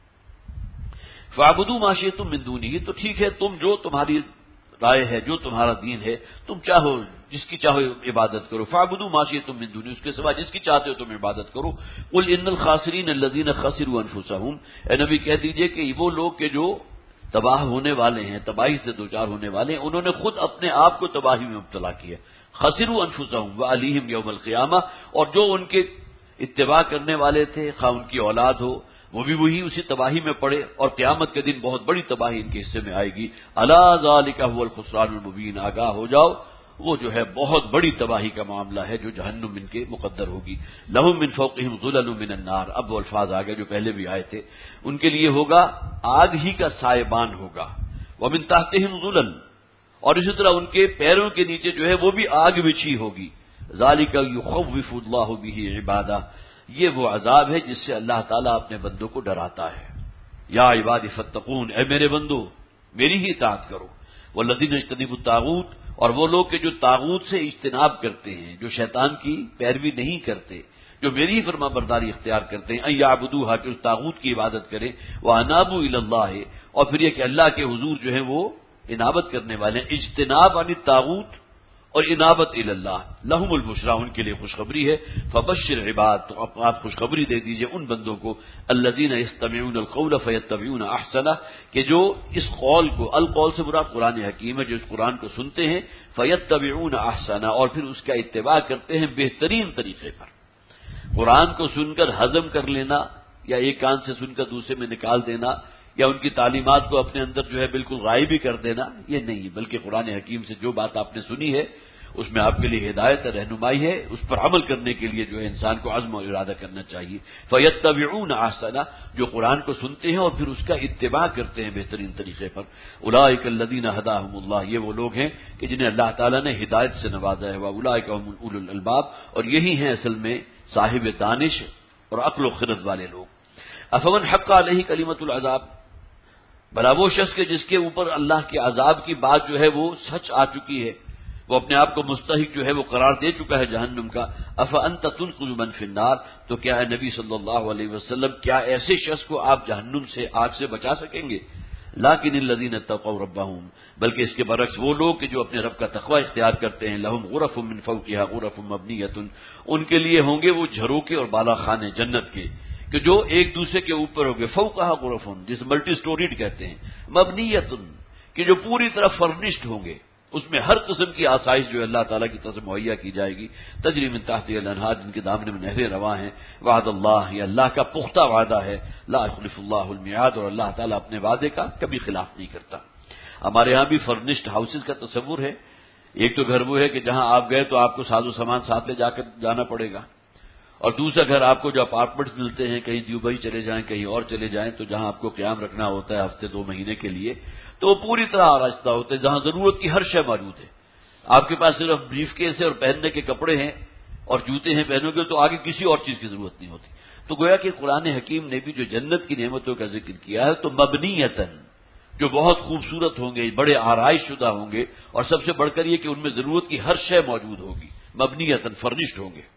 فاعبدوا ما شئتم من دونہ، تو ٹھیک ہے تم جو تمہاری رائے ہے، جو تمہارا دین ہے، تم چاہو جس کی چاہو عبادت کرو، فاعبدوا ما شئتم من دونہ، اس کے سوا جس کی چاہتے ہو تم عبادت کرو۔ قل ان الخاسرین الذین خسروا انفسهم، اے نبی کہہ دیجئے کہ وہ لوگ کہ جو تباہ ہونے والے ہیں، تباہی سے دوچار ہونے والے ہیں، انہوں نے خود اپنے آپ کو تباہی میں مبتلا کیا۔ خسروا انفسهم وعلیہم یوم القیامہ، اور جو ان کے اتباع کرنے والے تھے، خواہ ان کی اولاد ہو، وہ بھی وہی اسی تباہی میں پڑے، اور قیامت کے دن بہت بڑی تباہی ان کے حصے میں آئے گی۔ الا ذالک هو الخسران المبین، آگاہ ہو جاؤ وہ جو ہے بہت بڑی تباہی کا معاملہ ہے جو جہنم ان کے مقدر ہوگی۔ لہم من فوقہم ظلل من النار، اب وہ الفاظ آگے جو پہلے بھی آئے تھے، ان کے لیے ہوگا آگ ہی کا سائبان ہوگا، ومن تحتہم ظلل، اور اسی طرح ان کے پیروں کے نیچے جو ہے وہ بھی آگ بچھی ہوگی۔ ذالک یخوف اللہ بہ عبادہ، یہ وہ عذاب ہے جس سے اللہ تعالیٰ اپنے بندوں کو ڈراتا ہے۔ یا عبادی فاتقون، اے میرے بندو میری ہی اطاعت کرو۔ والذین اجتنبوا الطاغوت، اور وہ لوگ کہ جو طاغوت سے اجتناب کرتے ہیں، جو شیطان کی پیروی نہیں کرتے، جو میری ہی فرما برداری اختیار کرتے ہیں، ان یعبدوها، کہ اس طاغوت کی عبادت کریں، وانابوا الی اللہ، اور پھر یہ کہ اللہ کے حضور جو ہیں وہ انابت کرنے والے ہیں۔ اجتناب عن الطاغوت اور انابت الی اللہ، لہم البشریٰ، ان کے لیے خوشخبری ہے۔ فبشر عباد، تو آپ خوشخبری دے دیجئے ان بندوں کو، الذین یستمعون القول فیتبعون احسنہ، کہ جو اس قول کو، القول سے مراد قرآن حکیم ہے، جو اس قرآن کو سنتے ہیں، فیتبعون احسنہ، اور پھر اس کا اتباع کرتے ہیں بہترین طریقے پر۔ قرآن کو سن کر ہضم کر لینا، یا ایک کان سے سن کر دوسرے میں نکال دینا، یا ان کی تعلیمات کو اپنے اندر جو ہے بالکل غائب ہی کر دینا، یہ نہیں، بلکہ قرآن حکیم سے جو بات آپ نے سنی ہے اس میں آپ کے لیے ہدایت رہنمائی ہے، اس پر عمل کرنے کے لیے جو ہے انسان کو عزم اور ارادہ کرنا چاہیے۔ فَيَتَّبِعُونَ أَحْسَنَهُ، جو قرآن کو سنتے ہیں اور پھر اس کا اتباع کرتے ہیں بہترین طریقے پر۔ أُولَٰئِكَ الَّذِينَ هَدَاهُمُ اللَّهُ، یہ وہ لوگ ہیں کہ جنہیں اللہ تعالیٰ نے ہدایت سے نوازا ہے۔ وَأُولَٰئِكَ هُمُ أُولُو الْأَلْبَابِ، اور یہی ہیں اصل میں صاحب دانش اور عقل و خرد والے لوگ۔ أَفَمَنْ حَقَّ عَلَيْهِ كَلِمَةُ الْعَذَابِ، بھلا وہ شخص کے جس کے اوپر اللہ کے عذاب کی بات جو ہے وہ سچ آ چکی ہے، وہ اپنے آپ کو مستحق جو ہے وہ قرار دے چکا ہے جہنم کا۔ أَفَأَنْتَ تُنْقِذُ مَنْ فِي النَّارِ، تو کیا ہے نبی صلی اللہ علیہ وسلم، کیا ایسے شخص کو آپ جہنم سے آگ سے بچا سکیں گے؟ لَٰكِنِ الَّذِينَ اتَّقَوْا رَبَّهُمْ، بلکہ اس کے برعکس وہ لوگ کہ جو اپنے رب کا تقوی اختیار کرتے ہیں، لَهُمْ غُرَفٌ مِّن فَوْقِهَا غُرَفٌ مَّبْنِيَّةٌ، ان کے لیے ہوں گے وہ جھروکے اور بالا خانے جنت کے، کہ جو ایک دوسرے کے اوپر ہوں گے۔ فوقها غرف، جس ملٹی سٹوریڈ کہتے ہیں، مبنیۃ، کہ جو پوری طرح فرنشڈ ہوں گے، اس میں ہر قسم کی آسائش جو اللہ تعالیٰ کی طرف سے مہیا کی جائے گی۔ تجری من تحتها الانہار، جن کے دامن میں نہریں رواں ہیں۔ وعد اللہ، یہ اللہ کا پختہ وعدہ ہے۔ لا یخلف اللہ المیعاد، اور اللہ تعالیٰ اپنے وعدے کا کبھی خلاف نہیں کرتا۔ ہمارے ہاں بھی فرنشڈ ہاؤسز کا تصور ہے۔ ایک تو گھر وہ ہے کہ جہاں آپ گئے تو آپ کو ساز و سامان ساتھ لے جا کر جانا پڑے گا، اور دوسرا گھر آپ کو جو اپارٹمنٹس ملتے ہیں، کہیں دبئی چلے جائیں، کہیں اور چلے جائیں، تو جہاں آپ کو قیام رکھنا ہوتا ہے ہفتے دو مہینے کے لیے، تو وہ پوری طرح آراستہ ہوتے ہیں، جہاں ضرورت کی ہر شے موجود ہے۔ آپ کے پاس صرف بریف کیس ہے اور پہننے کے کپڑے ہیں اور جوتے ہیں، پہنو گے تو آگے کسی اور چیز کی ضرورت نہیں ہوتی۔ تو گویا کہ قرآن حکیم نے بھی جو جنت کی نعمتوں کا ذکر کیا ہے، تو مبنیتاً، جو بہت خوبصورت ہوں گے، بڑے آرائش شدہ ہوں گے، اور سب سے بڑھ کر یہ کہ ان میں ضرورت کی ہر شے موجود ہوگی، مبنیتاً فرنشڈ ہوں گے۔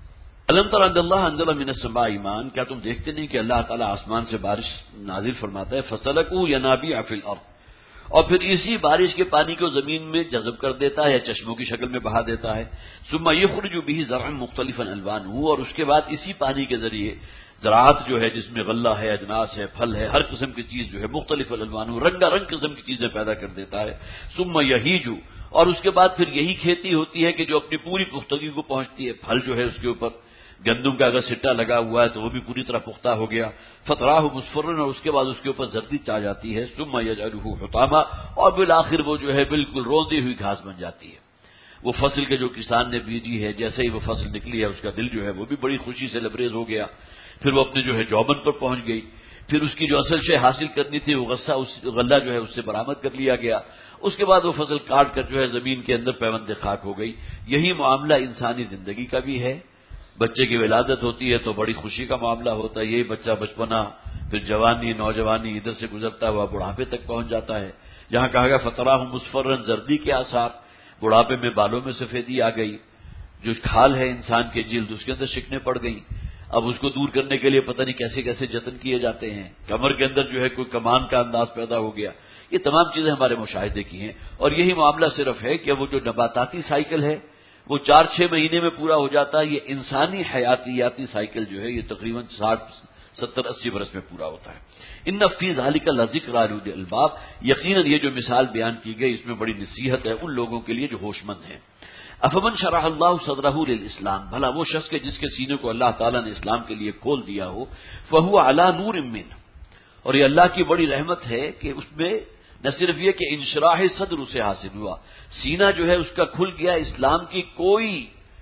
الم تر ان اللہ انزل من السماء ایمان، کیا تم دیکھتے نہیں کہ اللہ تعالیٰ آسمان سے بارش نازل فرماتا ہے، فسلکوا ینابیع فی الارض، اور پھر اسی بارش کے پانی کو زمین میں جذب کر دیتا ہے یا چشموں کی شکل میں بہا دیتا ہے۔ ثم یخرج به زرعا مختلفا الوانه، اور اس کے بعد اسی پانی کے ذریعے زراعت جو ہے، جس میں غلہ ہے، اجناس ہے، پھل ہے، ہر قسم کی چیز جو ہے مختلف الوانه، رنگا رنگ قسم کی چیزیں پیدا کر دیتا ہے۔ ثم یہیج، اور اس کے بعد پھر یہی کھیتی ہوتی ہے کہ جو اپنی پوری پختگی کو پہنچتی ہے، پھل جو ہے اس کے اوپر گندم کا اگر سٹا لگا ہوا ہے تو وہ بھی پوری طرح پختہ ہو گیا۔ فتراہ مصفرا، اور اس کے بعد اس کے اوپر زردی چا جاتی ہے۔ ثم یجعلہ حطاما، اور بالآخر وہ جو ہے بالکل روندی ہوئی گھاس بن جاتی ہے۔ وہ فصل کے جو کسان نے بیجی ہے، جیسے ہی وہ فصل نکلی ہے، اس کا دل جو ہے وہ بھی بڑی خوشی سے لبریز ہو گیا۔ پھر وہ اپنے جو ہے جوبن پر پہنچ گئی، پھر اس کی جو اصل شے حاصل کرنی تھی، وہ غصہ اس غلہ جو ہے اس سے برآمد کر لیا گیا۔ اس کے بعد وہ فصل کاٹ کر جو ہے زمین کے اندر پیوند خاک ہو گئی۔ یہی معاملہ انسانی زندگی کا بھی ہے۔ بچے کی ولادت ہوتی ہے تو بڑی خوشی کا معاملہ ہوتا ہے، یہی بچہ بچپنا، پھر جوانی، نوجوانی، ادھر سے گزرتا ہوا بڑھاپے تک پہنچ جاتا ہے۔ جہاں کہا گیا فتراہ مصفرا، زردی کے آثار، بڑھاپے میں بالوں میں سفیدی آ گئی، جو کھال ہے انسان کے جلد اس کے اندر شکنیں پڑ گئیں۔ اب اس کو دور کرنے کے لیے پتہ نہیں کیسے کیسے جتن کیے جاتے ہیں، کمر کے اندر جو ہے کوئی کمان کا انداز پیدا ہو گیا۔ یہ تمام چیزیں ہمارے مشاہدے کی ہیں، اور یہی معاملہ صرف ہے کہ وہ جو نباتاتی سائیکل ہے وہ چار چھ مہینے میں پورا ہو جاتا ہے۔ یہ انسانی حیاتیاتی سائیکل جو ہے یہ تقریباً ساٹھ ستر اسی برس میں پورا ہوتا ہے۔ ان فی ذلک لذکر لأولی الالباب، یقیناً یہ جو مثال بیان کی گئی اس میں بڑی نصیحت ہے ان لوگوں کے لیے جو ہوش مند ہیں۔ افمن شرح اللہ صدرہ للاسلام، بھلا وہ شخص کے جس کے سینے کو اللہ تعالیٰ نے اسلام کے لیے کھول دیا ہو، فہو علی نور منہ، اور یہ اللہ کی بڑی رحمت ہے کہ اس میں نہ صرف یہ کہ انشراح صدر اسے حاصل ہوا، سینہ جو ہے اس کا کھل گیا، اسلام کی کوئی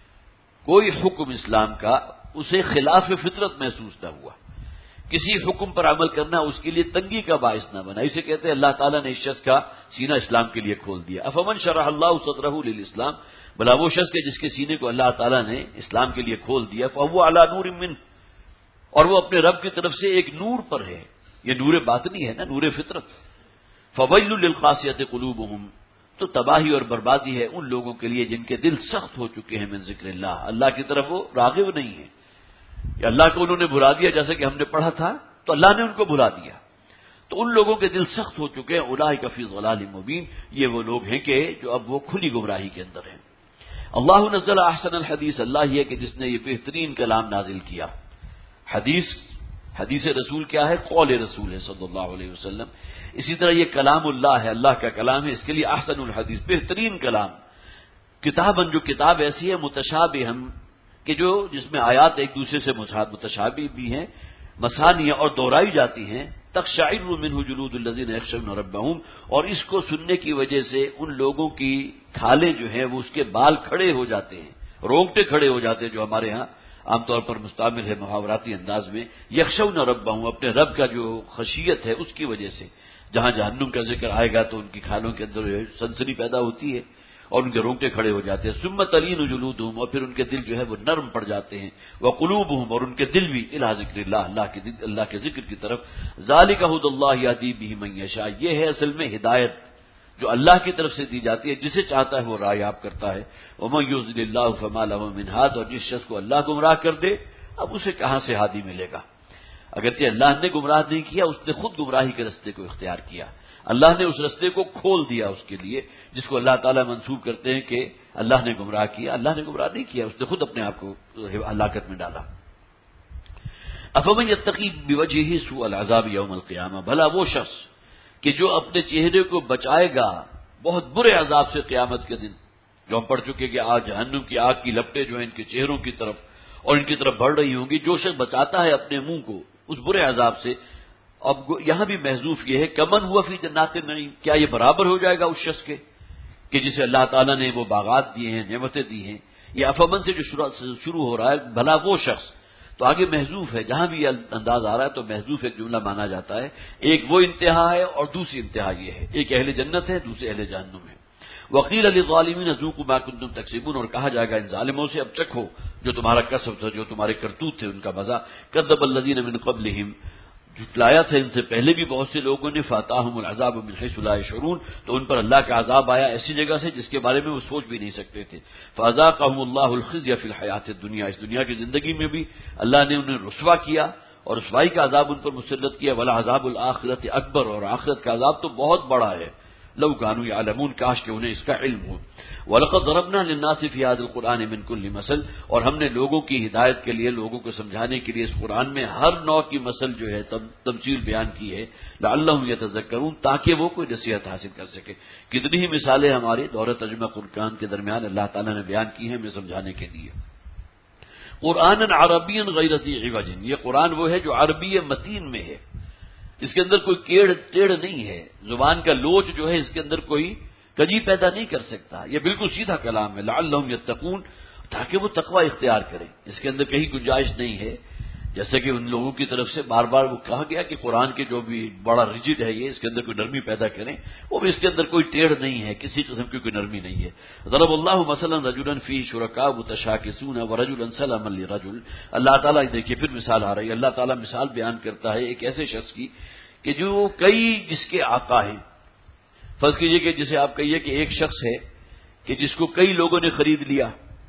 کوئی حکم اسلام کا اسے خلاف فطرت محسوس نہ ہوا، کسی حکم پر عمل کرنا اس کے لیے تنگی کا باعث نہ بنا۔ اسے کہتے ہیں اللہ تعالیٰ نے اس شخص کا سینہ اسلام کے لیے کھول دیا۔ افمن شرح اللہ صدرہ للاسلام، بھلا وہ شخص کے جس کے سینے کو اللہ تعالیٰ نے اسلام کے لیے کھول دیا، فہو علی نور منہ، اور وہ اپنے رب کی طرف سے ایک نور پر ہے۔ یہ نور باطنی ہے نا، نور فطرت۔ فویل للقاسیۃ قلوبہم، تو تباہی اور بربادی ہے ان لوگوں کے لیے جن کے دل سخت ہو چکے ہیں من ذکر اللہ، اللہ کی طرف وہ راغب نہیں ہے، یا اللہ کو انہوں نے بھلا دیا، جیسا کہ ہم نے پڑھا تھا تو اللہ نے ان کو بھلا دیا، تو ان لوگوں کے دل سخت ہو چکے ہیں۔ اولئک فی ضلال مبین، یہ وہ لوگ ہیں کہ جو اب وہ کھلی گمراہی کے اندر ہیں۔ اللہ نزل احسن الحدیث، اللہ یہ کہ جس نے یہ بہترین کلام نازل کیا۔ حدیث حدیث رسول کیا ہے؟ قول رسول ہے صلی اللہ علیہ وسلم۔ اسی طرح یہ کلام اللہ ہے، اللہ کا کلام ہے، اس کے لیے احسن الحدیث، بہترین کلام۔ کتابن، جو کتاب ایسی ہے متشابہ ہم، کہ جو جس میں آیات ایک دوسرے سے متشابہ بھی ہیں، مثانیہ اور دہرائی جاتی ہیں، تقشعر منہ جلود الذین یخشون ربہم، اور اس کو سننے کی وجہ سے ان لوگوں کی کھالیں جو ہیں وہ اس کے بال کھڑے ہو جاتے ہیں، رونگٹے کھڑے ہو جاتے ہیں، جو ہمارے ہاں عام طور پر مستعمل ہے محاوراتی انداز میں، یخشون ربہم، اپنے رب کا جو خشیت ہے اس کی وجہ سے۔ جہاں جہنم کا ذکر آئے گا تو ان کی کھالوں کے اندر سنسنی پیدا ہوتی ہے اور ان کے رونگٹے کھڑے ہو جاتے ہیں۔ ثم تلین جلودہم، اور پھر ان کے دل جو ہے وہ نرم پڑ جاتے ہیں، وقلوبہم، اور ان کے دل بھی الی ذکر اللہ، اللہ کے اللہ کے ذکر کی طرف۔ ذالک ھدی اللہ یہدی بہ من یشاء، یہ ہے اصل میں ہدایت جو اللہ کی طرف سے دی جاتی ہے، جسے چاہتا ہے وہ راہ کرتا ہے۔ ومن یضلل اللہ فما لہ من ہاد، اور جس شخص کو اللہ گمراہ کر دے اب اسے کہاں سے ہادی ملے گا؟ اگرچہ اللہ نے گمراہ نہیں کیا، اس نے خود گمراہی کے رستے کو اختیار کیا، اللہ نے اس رستے کو کھول دیا اس کے لیے، جس کو اللہ تعالیٰ منسوب کرتے ہیں کہ اللہ نے گمراہ کیا۔ اللہ نے گمراہ نہیں کیا، اس نے خود اپنے آپ کو ہلاکت میں ڈالا۔ افمن یتقی بوجہہ سوء العذاب یوم القیامہ، بھلا وہ شخص کہ جو اپنے چہرے کو بچائے گا بہت برے عذاب سے قیامت کے دن، جو ہم پڑھ چکے کہ آج جہنم کی آگ کی لپٹیں جو ہیں ان کے چہروں کی طرف اور ان کی طرف بڑھ رہی ہوں گی، جو شخص بچاتا ہے اپنے منہ کو اس برے عذاب سے۔ اب یہاں بھی محذوف یہ ہے کمن ہوا فی جنات النعیم، کیا یہ برابر ہو جائے گا اس شخص کے کہ جسے اللہ تعالیٰ نے وہ باغات دیے ہیں، نعمتیں دی ہیں؟ یہ افمن سے جو شروع ہو رہا ہے، بھلا وہ شخص، تو آگے محذوف ہے، جہاں بھی یہ انداز آ رہا ہے تو محذوف ایک جملہ مانا جاتا ہے، ایک وہ انتہا ہے اور دوسری انتہا یہ ہے، ایک اہل جنت ہے، دوسرے اہل جہنم ہے۔ وقیل للظالمین ذوقوا ما کنتم تکسبون، اور کہا جائے گا ان ظالموں سے اب چکھو جو تمہارا کسب تھا، جو تمہارے کرتوت تھے، ان کا مزہ۔ کذب الذین من قبلہم، جھٹلایا تھا ان سے پہلے بھی بہت سے لوگوں نے، فاتاہم العذاب من حیث لا یشعرون، تو ان پر اللہ کا عذاب آیا ایسی جگہ سے جس کے بارے میں وہ سوچ بھی نہیں سکتے تھے۔ فاذاقہم اللہ الخزی فی الحیاۃ الدنیا، اس دنیا کی زندگی میں بھی اللہ نے انہیں رسوا کیا اور رسوائی کا عذاب ان پر مسلط کیا۔ ولعذاب الآخرۃ اکبر، اور آخرت کا عذاب تو بہت بڑا ہے۔ لو کانوا یعلمون، کاش کہ انہیں اس کا علم ہو۔ وَلَقَدْ ضَرَبْنَا لِلنَّاسِ فِي هَذَا الْقُرْآنِ مِنْ كُلِّ مَثَلٍ، اور ہم نے لوگوں کی ہدایت کے لیے، لوگوں کو سمجھانے کے لیے اس قرآن میں ہر نوع کی مثل جو ہے تمثیل بیان کی ہے، لعلہم یتذکرون، تاکہ وہ کوئی نصیحت حاصل کر سکے۔ کتنی ہی مثالیں ہماری دور ترجمہ قرآن کے درمیان اللہ تعالیٰ نے بیان کی ہیں ہمیں سمجھانے کے لیے۔ قرآن عربی غیر ذی عوج، یہ قرآن وہ ہے جو عربی متین میں ہے، اس کے اندر کوئی کیڑ ٹیڑھ نہیں ہے، زبان کا لوچ جو ہے اس کے اندر کوئی کجی پیدا نہیں کر سکتا، یہ بالکل سیدھا کلام ہے۔ لعلہم یتقون، تاکہ وہ تقوی اختیار کریں، اس کے اندر کہیں گنجائش نہیں ہے، جیسے کہ ان لوگوں کی طرف سے بار بار وہ کہا گیا کہ قرآن کے جو بھی بڑا ریجڈ ہے یہ، اس کے اندر کوئی نرمی پیدا کریں، وہ بھی اس کے اندر کوئی ٹیڑھ نہیں ہے، کسی قسم کی کوئی نرمی نہیں ہے۔ ضرب اللہ مثلا رجلا فیہ شرکاء متشاکسون ورجلا سلما لرجل، اللہ تعالیٰ دیکھیے پھر مثال آ رہی ہے، اللہ تعالیٰ مثال بیان کرتا ہے ایک ایسے شخص کی کہ جو کئی جس کے آقا ہیں۔ فرض کیجئے کہ جسے آپ کہیے کہ ایک شخص ہے کہ جس کو کئی لوگوں نے خرید لیا،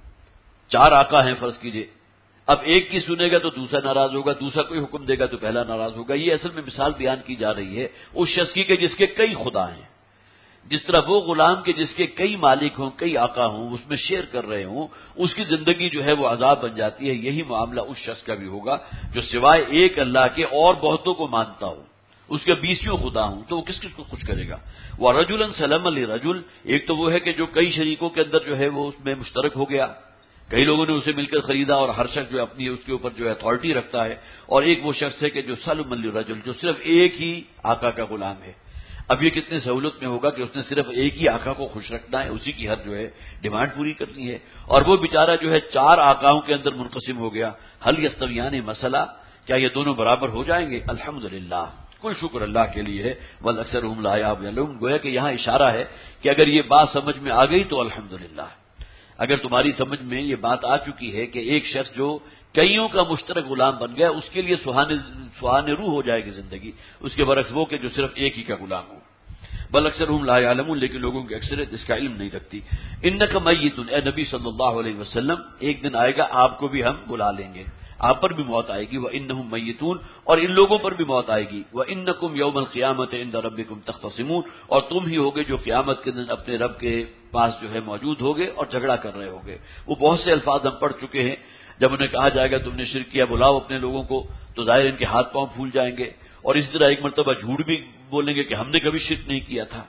چار آقا ہیں فرض کیجئے، اب ایک کی سنے گا تو دوسرا ناراض ہوگا، دوسرا کوئی حکم دے گا تو پہلا ناراض ہوگا۔ یہ اصل میں مثال بیان کی جا رہی ہے اس شخص کی کہ جس کے کئی خدا ہیں، جس طرح وہ غلام کے جس کے کئی مالک ہوں، کئی آقا ہوں، اس میں شیئر کر رہے ہوں، اس کی زندگی جو ہے وہ عذاب بن جاتی ہے۔ یہی معاملہ اس شخص کا بھی ہوگا جو سوائے ایک اللہ کے اور بہتوں کو مانتا ہو، اس کے بیسیوں خدا ہوں، تو وہ کس کس کو خوش کرے گا؟ وَرَجُلًا سَلَمًا لِرَجُلٍ، ایک تو وہ ہے کہ جو کئی شریکوں کے اندر جو ہے وہ اس میں مشترک ہو گیا، کئی لوگوں نے اسے مل کر خریدا اور ہر شخص جو اپنی اس کے اوپر جو ہے اتھارٹی رکھتا ہے، اور ایک وہ شخص ہے کہ جو سَلَمًا لِرَجُلٍ، جو صرف ایک ہی آقا کا غلام ہے۔ اب یہ کتنے سہولت میں ہوگا کہ اس نے صرف ایک ہی آقا کو خوش رکھنا ہے، اسی کی ہر جو ہے ڈیمانڈ پوری کرنی ہے، اور وہ بیچارہ جو ہے چار آقاؤں کے اندر منقسم ہو گیا۔ هل يستویان مثلا، کیا یہ دونوں برابر ہو جائیں گے؟ الحمدللہ، کل شکر اللہ کے لیے ہے۔ والاکثرهم لا یعلمون، گویا کہ یہاں اشارہ ہے کہ اگر یہ بات سمجھ میں آ گئی تو الحمدللہ، اگر تمہاری سمجھ میں یہ بات آ چکی ہے کہ ایک شخص جو کئیوں کا مشترک غلام بن گیا، اس کے لیے سہانے سہانے روح ہو جائے گی زندگی، اس کے برعکس وہ کہ جو صرف ایک ہی کا غلام ہو۔ بل اکثرهم لا یعلمون، لیکن لوگوں کی اکثریت اس کا علم نہیں رکھتی۔ انک میت، اے نبی صلی اللہ علیہ وسلم، ایک دن آئے گا آپ کو بھی ہم بلا لیں گے، آپ پر بھی موت آئے گی۔ وَإِنَّهُمْ مَيِّتُونَ، اور ان لوگوں پر بھی موت آئے گی۔ وَإِنَّكُمْ يَوْمَ الْقِيَامَةِ عِندَ رَبِّكُمْ تَخْتَصِمُونَ، اور تم ہی ہوگے جو قیامت کے دن اپنے رب کے پاس جو ہے موجود ہوگے اور جھگڑا کر رہے ہوگے۔ وہ بہت سے الفاظ ہم پڑھ چکے ہیں، جب انہیں کہا جائے گا تم نے شرک کیا، بلاؤ اپنے لوگوں کو، تو ظاہر ان کے ہاتھ پاؤں پھول جائیں گے، اور اسی طرح ایک مرتبہ جھوٹ بھی بولیں گے کہ ہم نے کبھی شرک نہیں کیا تھا۔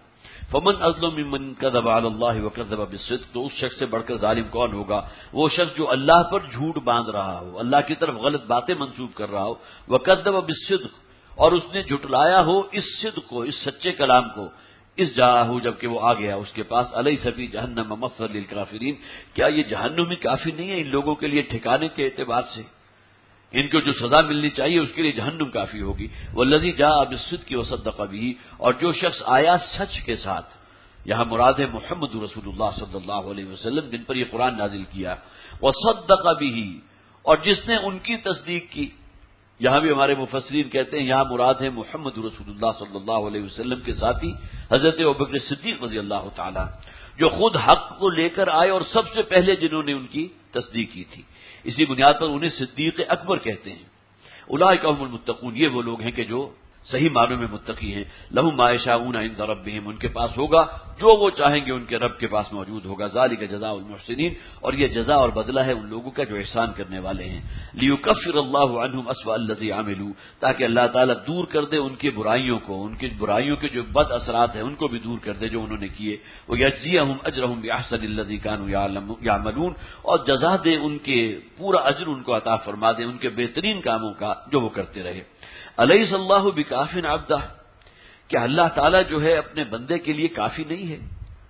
فمن اظلم ممن کذب علی اللہ وکذب بالصدق، تو اس شخص سے بڑھ کر ظالم کون ہوگا؟ وہ شخص جو اللہ پر جھوٹ باندھ رہا ہو، اللہ کی طرف غلط باتیں منسوب کر رہا ہو، وکذب بالصدق، اور اس نے جھٹلایا ہو اس صدق کو، اس سچے کلام کو، اس جاءہ جبکہ وہ آ گیا اس کے پاس، الیس فی جہنم مثوی للکافرین، کیا یہ جہنم ہی کافی نہیں ہے ان لوگوں کے لیے ٹھکانے کے اعتبار سے؟ ان کو جو سزا ملنی چاہیے اس کے لیے جہنم کافی ہوگی۔ والذی جاء بالصدق وصدق به، اور جو شخص آیا سچ کے ساتھ، یہاں مراد ہے محمد رسول اللہ صلی اللہ علیہ وسلم جن پر یہ قرآن نازل کیا، وصدق به، اور جس نے ان کی تصدیق کی، یہاں بھی ہمارے مفسرین کہتے ہیں یہاں مراد ہے محمد رسول اللہ صلی اللہ علیہ وسلم کے ساتھی حضرت ابوبکر صدیق رضی اللہ تعالی، جو خود حق کو لے کر آئے اور سب سے پہلے جنہوں نے ان کی تصدیق کی تھی، اسی بنیاد پر انہیں صدیق اکبر کہتے ہیں۔ اولئک هم المتقون، یہ وہ لوگ ہیں کہ جو صحیح معنوں میں متقی ہیں۔ لہم ما یشاءون عند ربهم، ان کے پاس ہوگا جو وہ چاہیں گے ان کے رب کے پاس موجود ہوگا۔ ذالک جزاء المحسنین، اور یہ جزا اور بدلہ ہے ان لوگوں کا جو احسان کرنے والے ہیں۔ لیکفر اللہ عنہم اسوأ الذی عملوا، تاکہ اللہ تعالیٰ دور کر دے ان کی برائیوں کو، ان کی برائیوں کے جو بد اثرات ہیں ان کو بھی دور کر دے جو انہوں نے کیے۔ ویجزیہم اجرہم باحسن الذی کانوا یعملون، اور جزا دے ان کے پورا اجر ان کو عطا فرما دے ان کے بہترین کاموں کا جو وہ کرتے رہے۔ الیس اللہ بکاف عبدہ، کہ اللہ تعالیٰ جو ہے اپنے بندے کے لیے کافی نہیں ہے،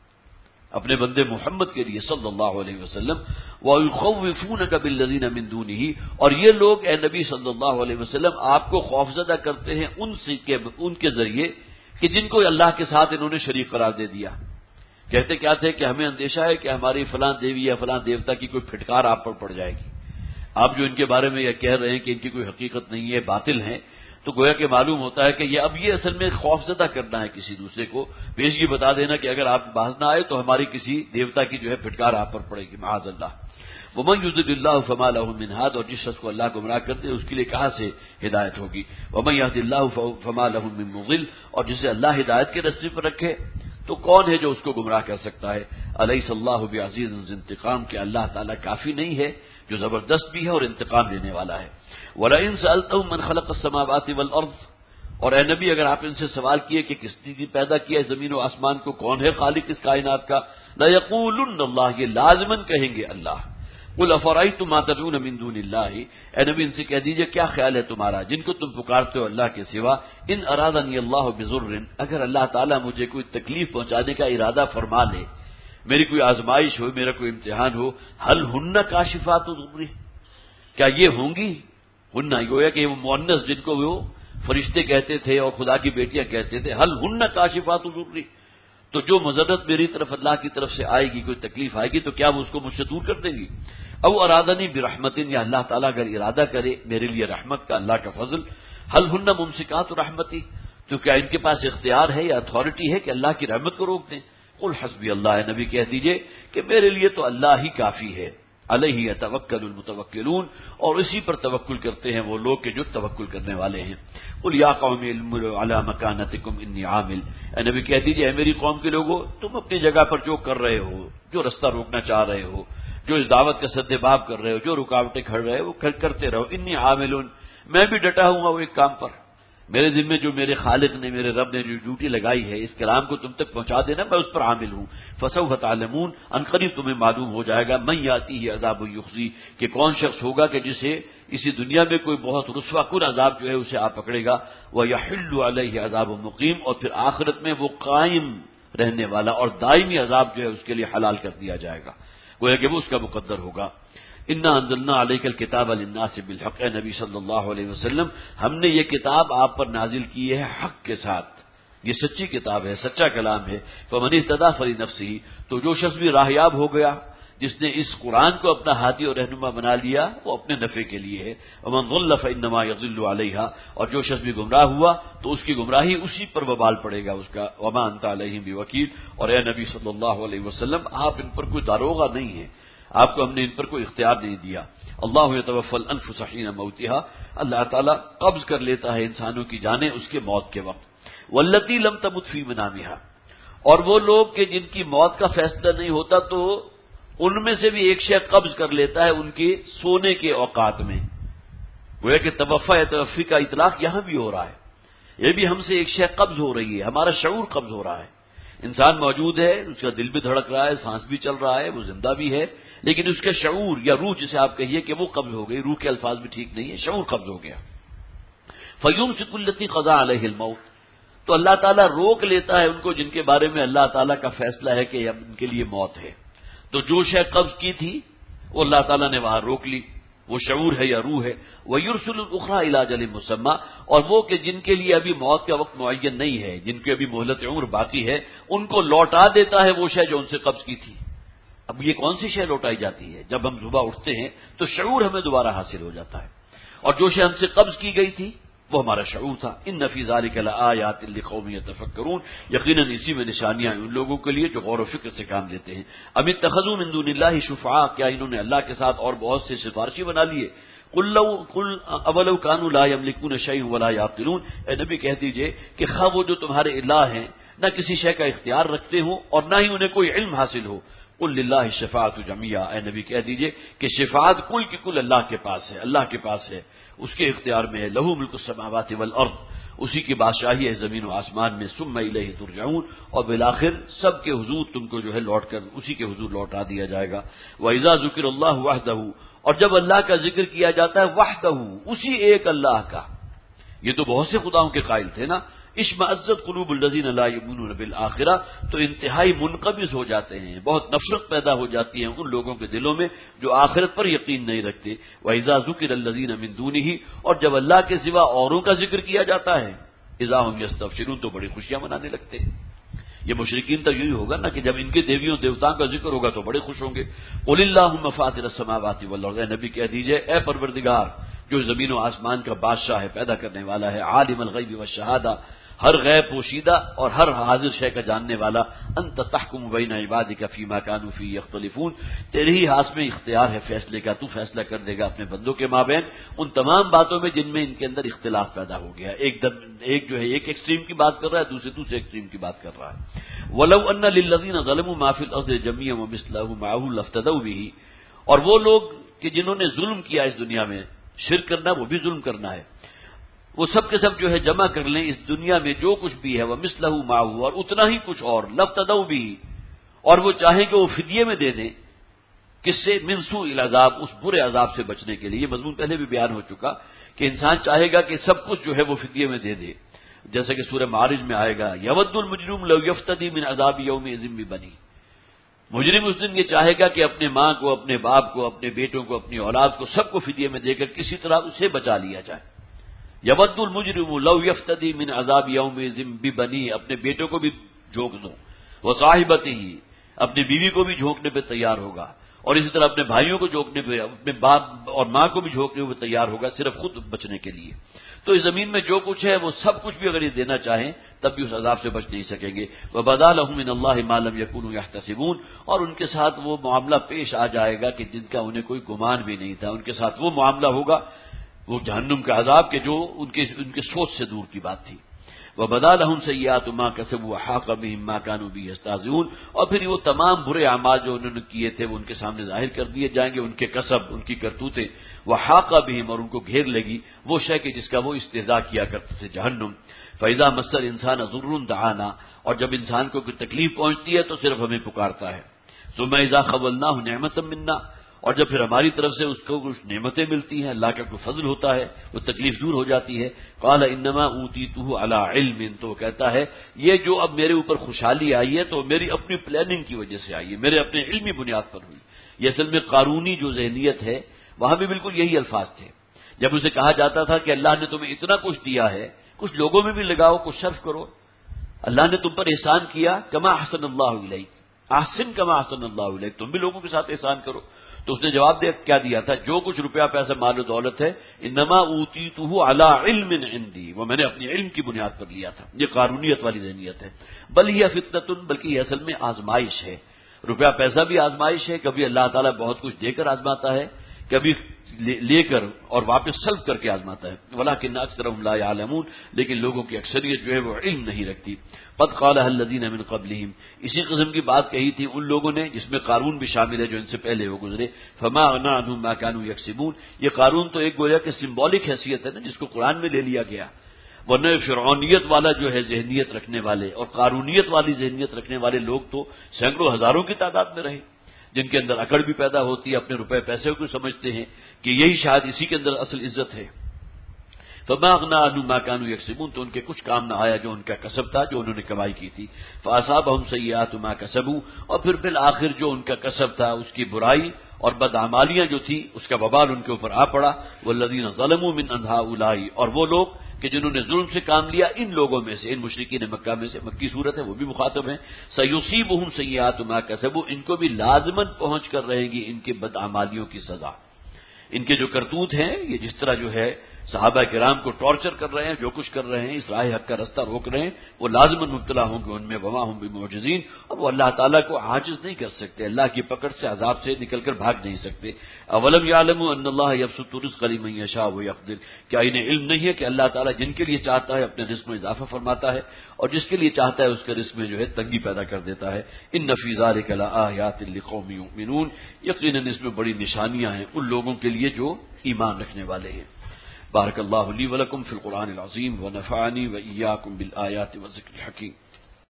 اپنے بندے محمد کے لیے صلی اللہ علیہ وسلم۔ وَيُخَوِّفُونَكَ بِالَّذِينَ مِن دُونِهِ، اور یہ لوگ اے نبی صلی اللہ علیہ وسلم آپ کو خوفزدہ کرتے ہیں ان سے کہ ان کے ذریعے کہ جن کو اللہ کے ساتھ انہوں نے شریک قرار دے دیا۔ کہتے کیا تھے کہ ہمیں اندیشہ ہے کہ ہماری فلاں دیوی یا فلاں دیوتا کی کوئی پھٹکار آپ پر پڑ جائے گی، آپ جو ان کے بارے میں یہ کہہ رہے ہیں کہ ان کی کوئی حقیقت نہیں ہے، باطل ہیں، تو گویا کہ معلوم ہوتا ہے کہ یہ اب یہ اصل میں خوفزدہ کرنا ہے کسی دوسرے کو، پیشگی بتا دینا کہ اگر آپ باز نہ آئے تو ہماری کسی دیوتا کی جو ہے پھٹکار آپ پر پڑے گی، معاذ اللہ۔ وَمَن يُضْلِلِ اللَّهُ فَمَا لَهُ مِنْ هَادٍ، اور جس شخص کو اللہ گمراہ کر دے اس کے لیے کہاں سے ہدایت ہوگی۔ وَمَن يَهْدِ اللَّهُ فَمَا لَهُ مِن مُضِلٍّ، اور جسے اللہ ہدایت کے راستے پر رکھے تو کون ہے جو اس کو گمراہ کر سکتا ہے۔ الیس اللہ بعزیز ذی انتقام، کہ اللہ تعالیٰ کافی نہیں ہے جو زبردست بھی ہے اور انتقام لینے والا ہے۔ وَلَئِن سَأَلْتَهُم مَّنْ خَلَقَ السَّمَاوَاتِ وَالْأَرْضَ، اور اے نبی اگر آپ ان سے سوال کیے کہ کس نے پیدا کیا ہے زمین و آسمان کو، کون ہے خالق اس کائنات کا، لَيَقُولُنَّ اللَّهُ، یہ لازماً کہیں گے اللہ۔ قُلْ أَفَرَأَيْتُم مَّا تَدْعُونَ مِن دُونِ اللَّهِ، اے نبی ان سے کہہ دیجئے کیا خیال ہے تمہارا جن کو تم پکارتے ہو اللہ کے سوا، ان ارادنی اللہ بضر، اگر اللہ تعالیٰ مجھے کوئی تکلیف پہنچانے کا ارادہ فرما لے، میری کوئی آزمائش ہو، میرا کوئی امتحان ہو، هل هن کاشفات ضرری، کیا یہ ہوں گی؟ ہن گویا کہ وہ مؤنث جن کو وہ فرشتے کہتے تھے اور خدا کی بیٹیاں کہتے تھے، هل هن کاشفات ضرری، تو جو مضرت میری طرف اللہ کی طرف سے آئے گی، کوئی تکلیف آئے گی تو کیا وہ اس کو مجھ سے دور کر دیں گی؟ او ارادنی برحمت، یا اللہ تعالیٰ اگر ارادہ کرے میرے لیے رحمت کا، اللہ کا فضل، هل هن ممسکات رحمتی، تو کیا ان کے پاس اختیار ہے یا اتھارٹی ہے کہ اللہ کی رحمت کو روک دیں؟ قل حسبی اللہ، نبی کہہ دیجئے کہ میرے لیے تو اللہ ہی کافی ہے۔ علیہ یتوکل المتوکلون، اور اسی پر توکل کرتے ہیں وہ لوگ کہ جو توکل کرنے والے ہیں۔ قل یا قوم اعملوا علی مکانتکم انی عامل، اے نبی کہہ دیجئے اے میری قوم کے لوگوں، تم اپنی جگہ پر جو کر رہے ہو، جو رستہ روکنا چاہ رہے ہو، جو اس دعوت کا سد باب کر رہے ہو، جو رکاوٹیں کھڑ رہے ہو وہ کرتے رہو، انی عامل، میں بھی ڈٹا ہوں گا وہ ایک کام پر، میرے ذمے جو میرے خالق نے، میرے رب نے جو ڈیوٹی لگائی ہے اس کلام کو تم تک پہنچا دینا، میں اس پر عامل ہوں۔ فسوف تعلمون، ان قریب تمہیں معلوم ہو جائے گا، من یاتیہ عذاب یخزی، کہ کون شخص ہوگا کہ جسے اسی دنیا میں کوئی بہت رسوا کن عذاب جو ہے اسے آ پکڑے گا، ویحل علیہ عذاب مقیم، اور پھر آخرت میں وہ قائم رہنے والا اور دائمی عذاب جو ہے اس کے لیے حلال کر دیا جائے گا، گویا کہ وہ اس کا مقدر ہوگا۔ انا انزلنا علیک الکتاب للناس بالحق، اے نبی صلی اللہ علیہ وسلم ہم نے یہ کتاب آپ پر نازل کی ہے حق کے ساتھ، یہ سچی کتاب ہے، سچا کلام ہے۔ فمن اهتدى فلنفسه، تو جو شخص بھی راہیاب ہو گیا، جس نے اس قرآن کو اپنا ہادی اور رہنما بنا لیا، وہ اپنے نفع کے لیے ہے۔ ومن ضل فانما يضل عليها، اور جو شخص بھی گمراہ ہوا تو اس کی گمراہی اسی پر وبال پڑے گا اس کا۔ وما انت علیہم بوکیل، اور اے نبی صلی اللہ علیہ وسلم آپ ان پر کوئی داروغہ نہیں ہے، آپ کو ہم نے ان پر کوئی اختیار نہیں دیا۔ اللہ یتوفی الانفس حین موتها، اللہ تعالیٰ قبض کر لیتا ہے انسانوں کی جانیں اس کے موت کے وقت۔ واللتی لم تمت فی منامها، اور وہ لوگ کہ جن کی موت کا فیصلہ نہیں ہوتا تو ان میں سے بھی ایک شے قبض کر لیتا ہے ان کے سونے کے اوقات میں، گویا کہ توفی یا توفی کا اطلاق یہاں بھی ہو رہا ہے، یہ بھی ہم سے ایک شے قبض ہو رہی ہے، ہمارا شعور قبض ہو رہا ہے، انسان موجود ہے، اس کا دل بھی دھڑک رہا ہے، سانس بھی چل رہا ہے، وہ زندہ بھی ہے، لیکن اس کا شعور یا روح جسے آپ کہیے کہ وہ قبض ہو گئی، روح کے الفاظ بھی ٹھیک نہیں ہے، شعور قبض ہو گیا. فَيُمْسِكُ الَّتِي قَضَىٰ عَلَيْهِ الْمَوْتِ، تو اللہ تعالیٰ روک لیتا ہے ان کو جن کے بارے میں اللہ تعالیٰ کا فیصلہ ہے کہ اب ان کے لیے موت ہے. تو جو شے قبض کی تھی وہ اللہ تعالیٰ نے وہاں روک لی، وہ شعور ہے یا روح ہے. وَيُرْسِلُ الْأُخْرَىٰ إِلَىٰ أَجَلٍ مُّسَمًّى، اور وہ کہ جن کے لیے ابھی موت کا وقت معین نہیں ہے، جن کے ابھی مہلت عمر باقی ہے، ان کو لوٹا دیتا ہے وہ شے جو ان سے قبض کی تھی. اب یہ کون سی شے لوٹائی جاتی ہے؟ جب ہم صبح اٹھتے ہیں تو شعور ہمیں دوبارہ حاصل ہو جاتا ہے، اور جو شے ہم سے قبض کی گئی تھی وہ ہمارا شعور تھا. ان فی ذلک لآیات لقوم یتفکرون، یقیناً اسی میں نشانیاں ان لوگوں کے لیے جو غور و فکر سے کام لیتے ہیں. اب اتخذوا من دون اللہ شفعاء، کیا انہوں نے اللہ کے ساتھ اور بہت سے سفارشی بنا لیے. قل لو قل اولو كانوا لا يملكون شيئا ولا يعقلون، اے نبی کہہ دیجئے کہ خواہ وہ جو تمہارے الہ ہیں نہ کسی شے کا اختیار رکھتے ہوں اور نہ ہی انہیں کوئی علم حاصل ہو. قل للہ الشفاعۃ جميعا، اے نبی کہہ دیجئے کہ شفاعت کل کی کل اللہ کے پاس ہے، اللہ کے پاس ہے، اس کے اختیار میں ہے. لہ ملک السماوات والارض، اسی کی بادشاہی ہے زمین و آسمان میں. ثم الیہ ترجعون، اور بالآخر سب کے حضور تم کو جو ہے لوٹ کر اسی کے حضور لوٹا دیا جائے گا. وَإِذَا ذُكِرَ اللَّهُ وَحْدَهُ، اور جب اللہ کا ذکر کیا جاتا ہے وحدہ، اسی ایک اللہ کا. یہ تو بہت سے خداؤں کے قائل تھے نا. اشمئزت قلوب الذین لا یؤمنون بالآخرہ، تو انتہائی منقبض ہو جاتے ہیں، بہت نفرت پیدا ہو جاتی ہے ان لوگوں کے دلوں میں جو آخرت پر یقین نہیں رکھتے. وَإِذَا ذُكِرَ الَّذِينَ مِن دُونِهِ، اور جب اللہ کے سوا اوروں کا ذکر کیا جاتا ہے اذا هم یستبشرون، تو بڑی خوشیاں منانے لگتے ہیں. یہ مشرکین تو یہی ہوگا نا کہ جب ان کے دیویوں دیوتاؤں کا ذکر ہوگا تو بڑے خوش ہوں گے. قل اللہم فاطر السماوات والارض، اے نبی کہہ دیجئے اے پروردگار جو زمین و آسمان کا بادشاہ ہے، پیدا کرنے والا ہے، عالم الغیب والشہادہ، ہر غیب پوشیدہ اور ہر حاضر شے کا جاننے والا. انت تحکم بین عبادک فیما کانوا فیہ یختلفون، تیرے ہی ہاتھ میں اختیار ہے فیصلے کا، تو فیصلہ کر دے گا اپنے بندوں کے مابین ان تمام باتوں میں جن میں ان کے اندر اختلاف پیدا ہو گیا. ایک دم ایک جو ہے ایک ایکسٹریم کی بات کر رہا ہے، دوسرے دوسرے ایکسٹریم کی بات کر رہا ہے. ولو ان للذین ظلموا ما فی الارض جميعا ومثله معه لافتدوا به، اور وہ لوگ کہ جنہوں نے ظلم کیا اس دنیا میں، شرک کرنا وہ بھی ظلم کرنا ہے، وہ سب کے سب جو ہے جمع کر لیں اس دنیا میں جو کچھ بھی ہے، ومثله معه، اور اتنا ہی کچھ اور، لافتدوا به، اور وہ چاہیں کہ وہ فدیے میں دے دیں. کس سے؟ من سوء العذاب، اس برے عذاب سے بچنے کے لیے. یہ مضمون پہلے بھی بیان ہو چکا کہ انسان چاہے گا کہ سب کچھ جو ہے وہ فدیے میں دے دے، جیسے کہ سورہ معارج میں آئے گا یود المجرم لو یفتدی من عذاب یومئذ ببنی، مجرم اس دن یہ چاہے گا کہ اپنے ماں کو، اپنے باپ کو، اپنے بیٹوں کو، اپنی اولاد کو، سب کو فدیے میں دے کر کسی طرح اسے بچا لیا جائے. یود المجرم لو یفتدی من عذاب یومئذ ببنی، اپنے بیٹوں کو بھی جھونک دو، وصاحبتہ، اپنی بیوی کو بھی جھونکنے پہ تیار ہوگا، اور اسی طرح اپنے بھائیوں کو جھونکنے پہ، اپنے باپ اور ماں کو بھی جھونکنے پہ تیار ہوگا، صرف خود بچنے کے لیے. تو اس زمین میں جو کچھ ہے وہ سب کچھ بھی اگر یہ دینا چاہیں تب بھی اس عذاب سے بچ نہیں سکیں گے. وَبَدَا لَهُم مِّنَ اللَّهِ مَا لَمْ يَكُونُوا يَحْتَسِبُونَ، اور ان کے ساتھ وہ معاملہ پیش آ جائے گا کہ جن کا انہیں کوئی گمان بھی نہیں تھا، ان کے ساتھ وہ معاملہ ہوگا، وہ جہنم کا عذاب کے جو ان کے ان کے سوچ سے دور کی بات تھی. وَبَدَا لَهُمْ سَيِّئَاتُ مَا كَسَبُوا وَحَاقَ بِهِم مَّا كَانُوا بِهِ يَسْتَهْزِئُونَ، اور پھر وہ تمام برے اعمال جو انہوں نے کیے تھے وہ ان کے سامنے ظاہر کر دیے جائیں گے، ان کے کسب، ان کی کرتوتیں. وَحَاقَ بِهِم، اور ان کو گھیر لے گی وہ شے کہ جس کا وہ استہزاء کیا کرتے تھے، جہنم. فَإِذَا مَسَّ الْإِنسَانَ ضُرٌّ دَعَانَا، اور جب انسان کو کوئی تکلیف پہنچتی ہے تو صرف ہمیں پکارتا ہے. ثُمَّ إِذَا خَوَّلْنَاهُ نِعْمَةً مِنَّا، اور جب پھر ہماری طرف سے اس کو کچھ نعمتیں ملتی ہیں، اللہ کا کوئی فضل ہوتا ہے، وہ تکلیف دور ہو جاتی ہے. قال انما اوتیتہ علی علم، تو وہ کہتا ہے یہ جو اب میرے اوپر خوشحالی آئی ہے تو میری اپنی پلاننگ کی وجہ سے آئی ہے، میرے اپنے علمی بنیاد پر ہوئی. یہ اصل میں قارونی جو ذہنیت ہے وہاں بھی بالکل یہی الفاظ تھے. جب اسے کہا جاتا تھا کہ اللہ نے تمہیں اتنا کچھ دیا ہے، کچھ لوگوں میں بھی لگاؤ، کچھ صرف کرو، اللہ نے تم پر احسان کیا، کما احسن اللہ الیک، احسن کما احسن اللہ الیک، تم بھی لوگوں کے ساتھ احسان کرو. تو اس نے جواب دے کیا دیا تھا؟ جو کچھ روپیہ پیسہ مال و دولت ہے، انما اوتیتہ علی علم عندی، وہ میں نے اپنی علم کی بنیاد پر لیا تھا. یہ قارونیت والی ذہنیت ہے. بل ہی فتنۃ، بلکہ یہ اصل میں آزمائش ہے. روپیہ پیسہ بھی آزمائش ہے، کبھی اللہ تعالیٰ بہت کچھ دے کر آزماتا ہے، کبھی لے کر اور واپس سلب کر کے آزماتا ہے. ولکن اکثرهم لا يعلمون، لیکن لوگوں کی اکثریت جو ہے وہ علم نہیں رکھتی. قد قالها الذين من قبلهم، اسی قسم کی بات کہی تھی ان لوگوں نے جس میں قارون بھی شامل ہے جو ان سے پہلے ہو گزرے. فما اغنى عنهم ما كانوا يكسبون، یہ قارون تو ایک گویا کہ سمبولک حیثیت ہے نا جس کو قرآن میں لے لیا گیا. ورنہ فرعونیت والا جو ہے ذہنیت رکھنے والے اور قارونیت والی ذہنیت رکھنے والے لوگ تو سینکڑوں ہزاروں کی تعداد میں رہے، جن کے اندر اکڑ بھی پیدا ہوتی ہے، اپنے روپے پیسے کو سمجھتے ہیں کہ یہی شاید اسی کے اندر اصل عزت ہے۔ فما اغنى عنهم ما كانوا يكسبون، تو ان کے کچھ کام نہ آیا جو ان کا کسب تھا، جو انہوں نے کمائی کی تھی۔ فاصابهم سيئات ما كسبوا، اور پھر بالآخر جو ان کا کسب تھا اس کی برائی اور بدعمالیاں جو تھی اس کا وبال ان کے اوپر آ پڑا۔ والذین ظلموا من هؤلاء، اور وہ لوگ کہ جنہوں نے ظلم سے کام لیا ان لوگوں میں سے، ان مشرکین مکہ میں سے، مکی صورت ہے وہ بھی مخاطب ہیں، سیصیبهم سیئات ما كسبوا، ان کو بھی لازماً پہنچ کر رہے گی ان کے بدعمالیوں کی سزا۔ ان کے جو کرتوت ہیں، یہ جس طرح جو ہے صحابہ کرام کو ٹارچر کر رہے ہیں، جو کچھ کر رہے ہیں، اس راہ حق کا رستہ روک رہے ہیں، وہ لازماً مبتلا ہوں گے ان میں، وما هم بمعجزین، اور وہ اللہ تعالیٰ کو عاجز نہیں کر سکتے، اللہ کی پکڑ سے عذاب سے نکل کر بھاگ نہیں سکتے۔ اولم یعلموا ان اللہ یبسط الرزق لمن یشاء ویقدر، کیا انہیں علم نہیں ہے کہ اللہ تعالیٰ جن کے لیے چاہتا ہے اپنے رزق میں اضافہ فرماتا ہے اور جس کے لیے چاہتا ہے اس کے رزق میں جو ہے تنگی پیدا کر دیتا ہے۔ ان فی ذلک لآیات لقوم یؤمنون، یقیناً اس میں بڑی نشانیاں ہیں ان لوگوں کے لیے جو ایمان رکھنے والے ہیں۔ بارک اللہ لی ولکم فی القرآن العظیم ونفعنی وإیاکم بالآیات والذکر الحکیم۔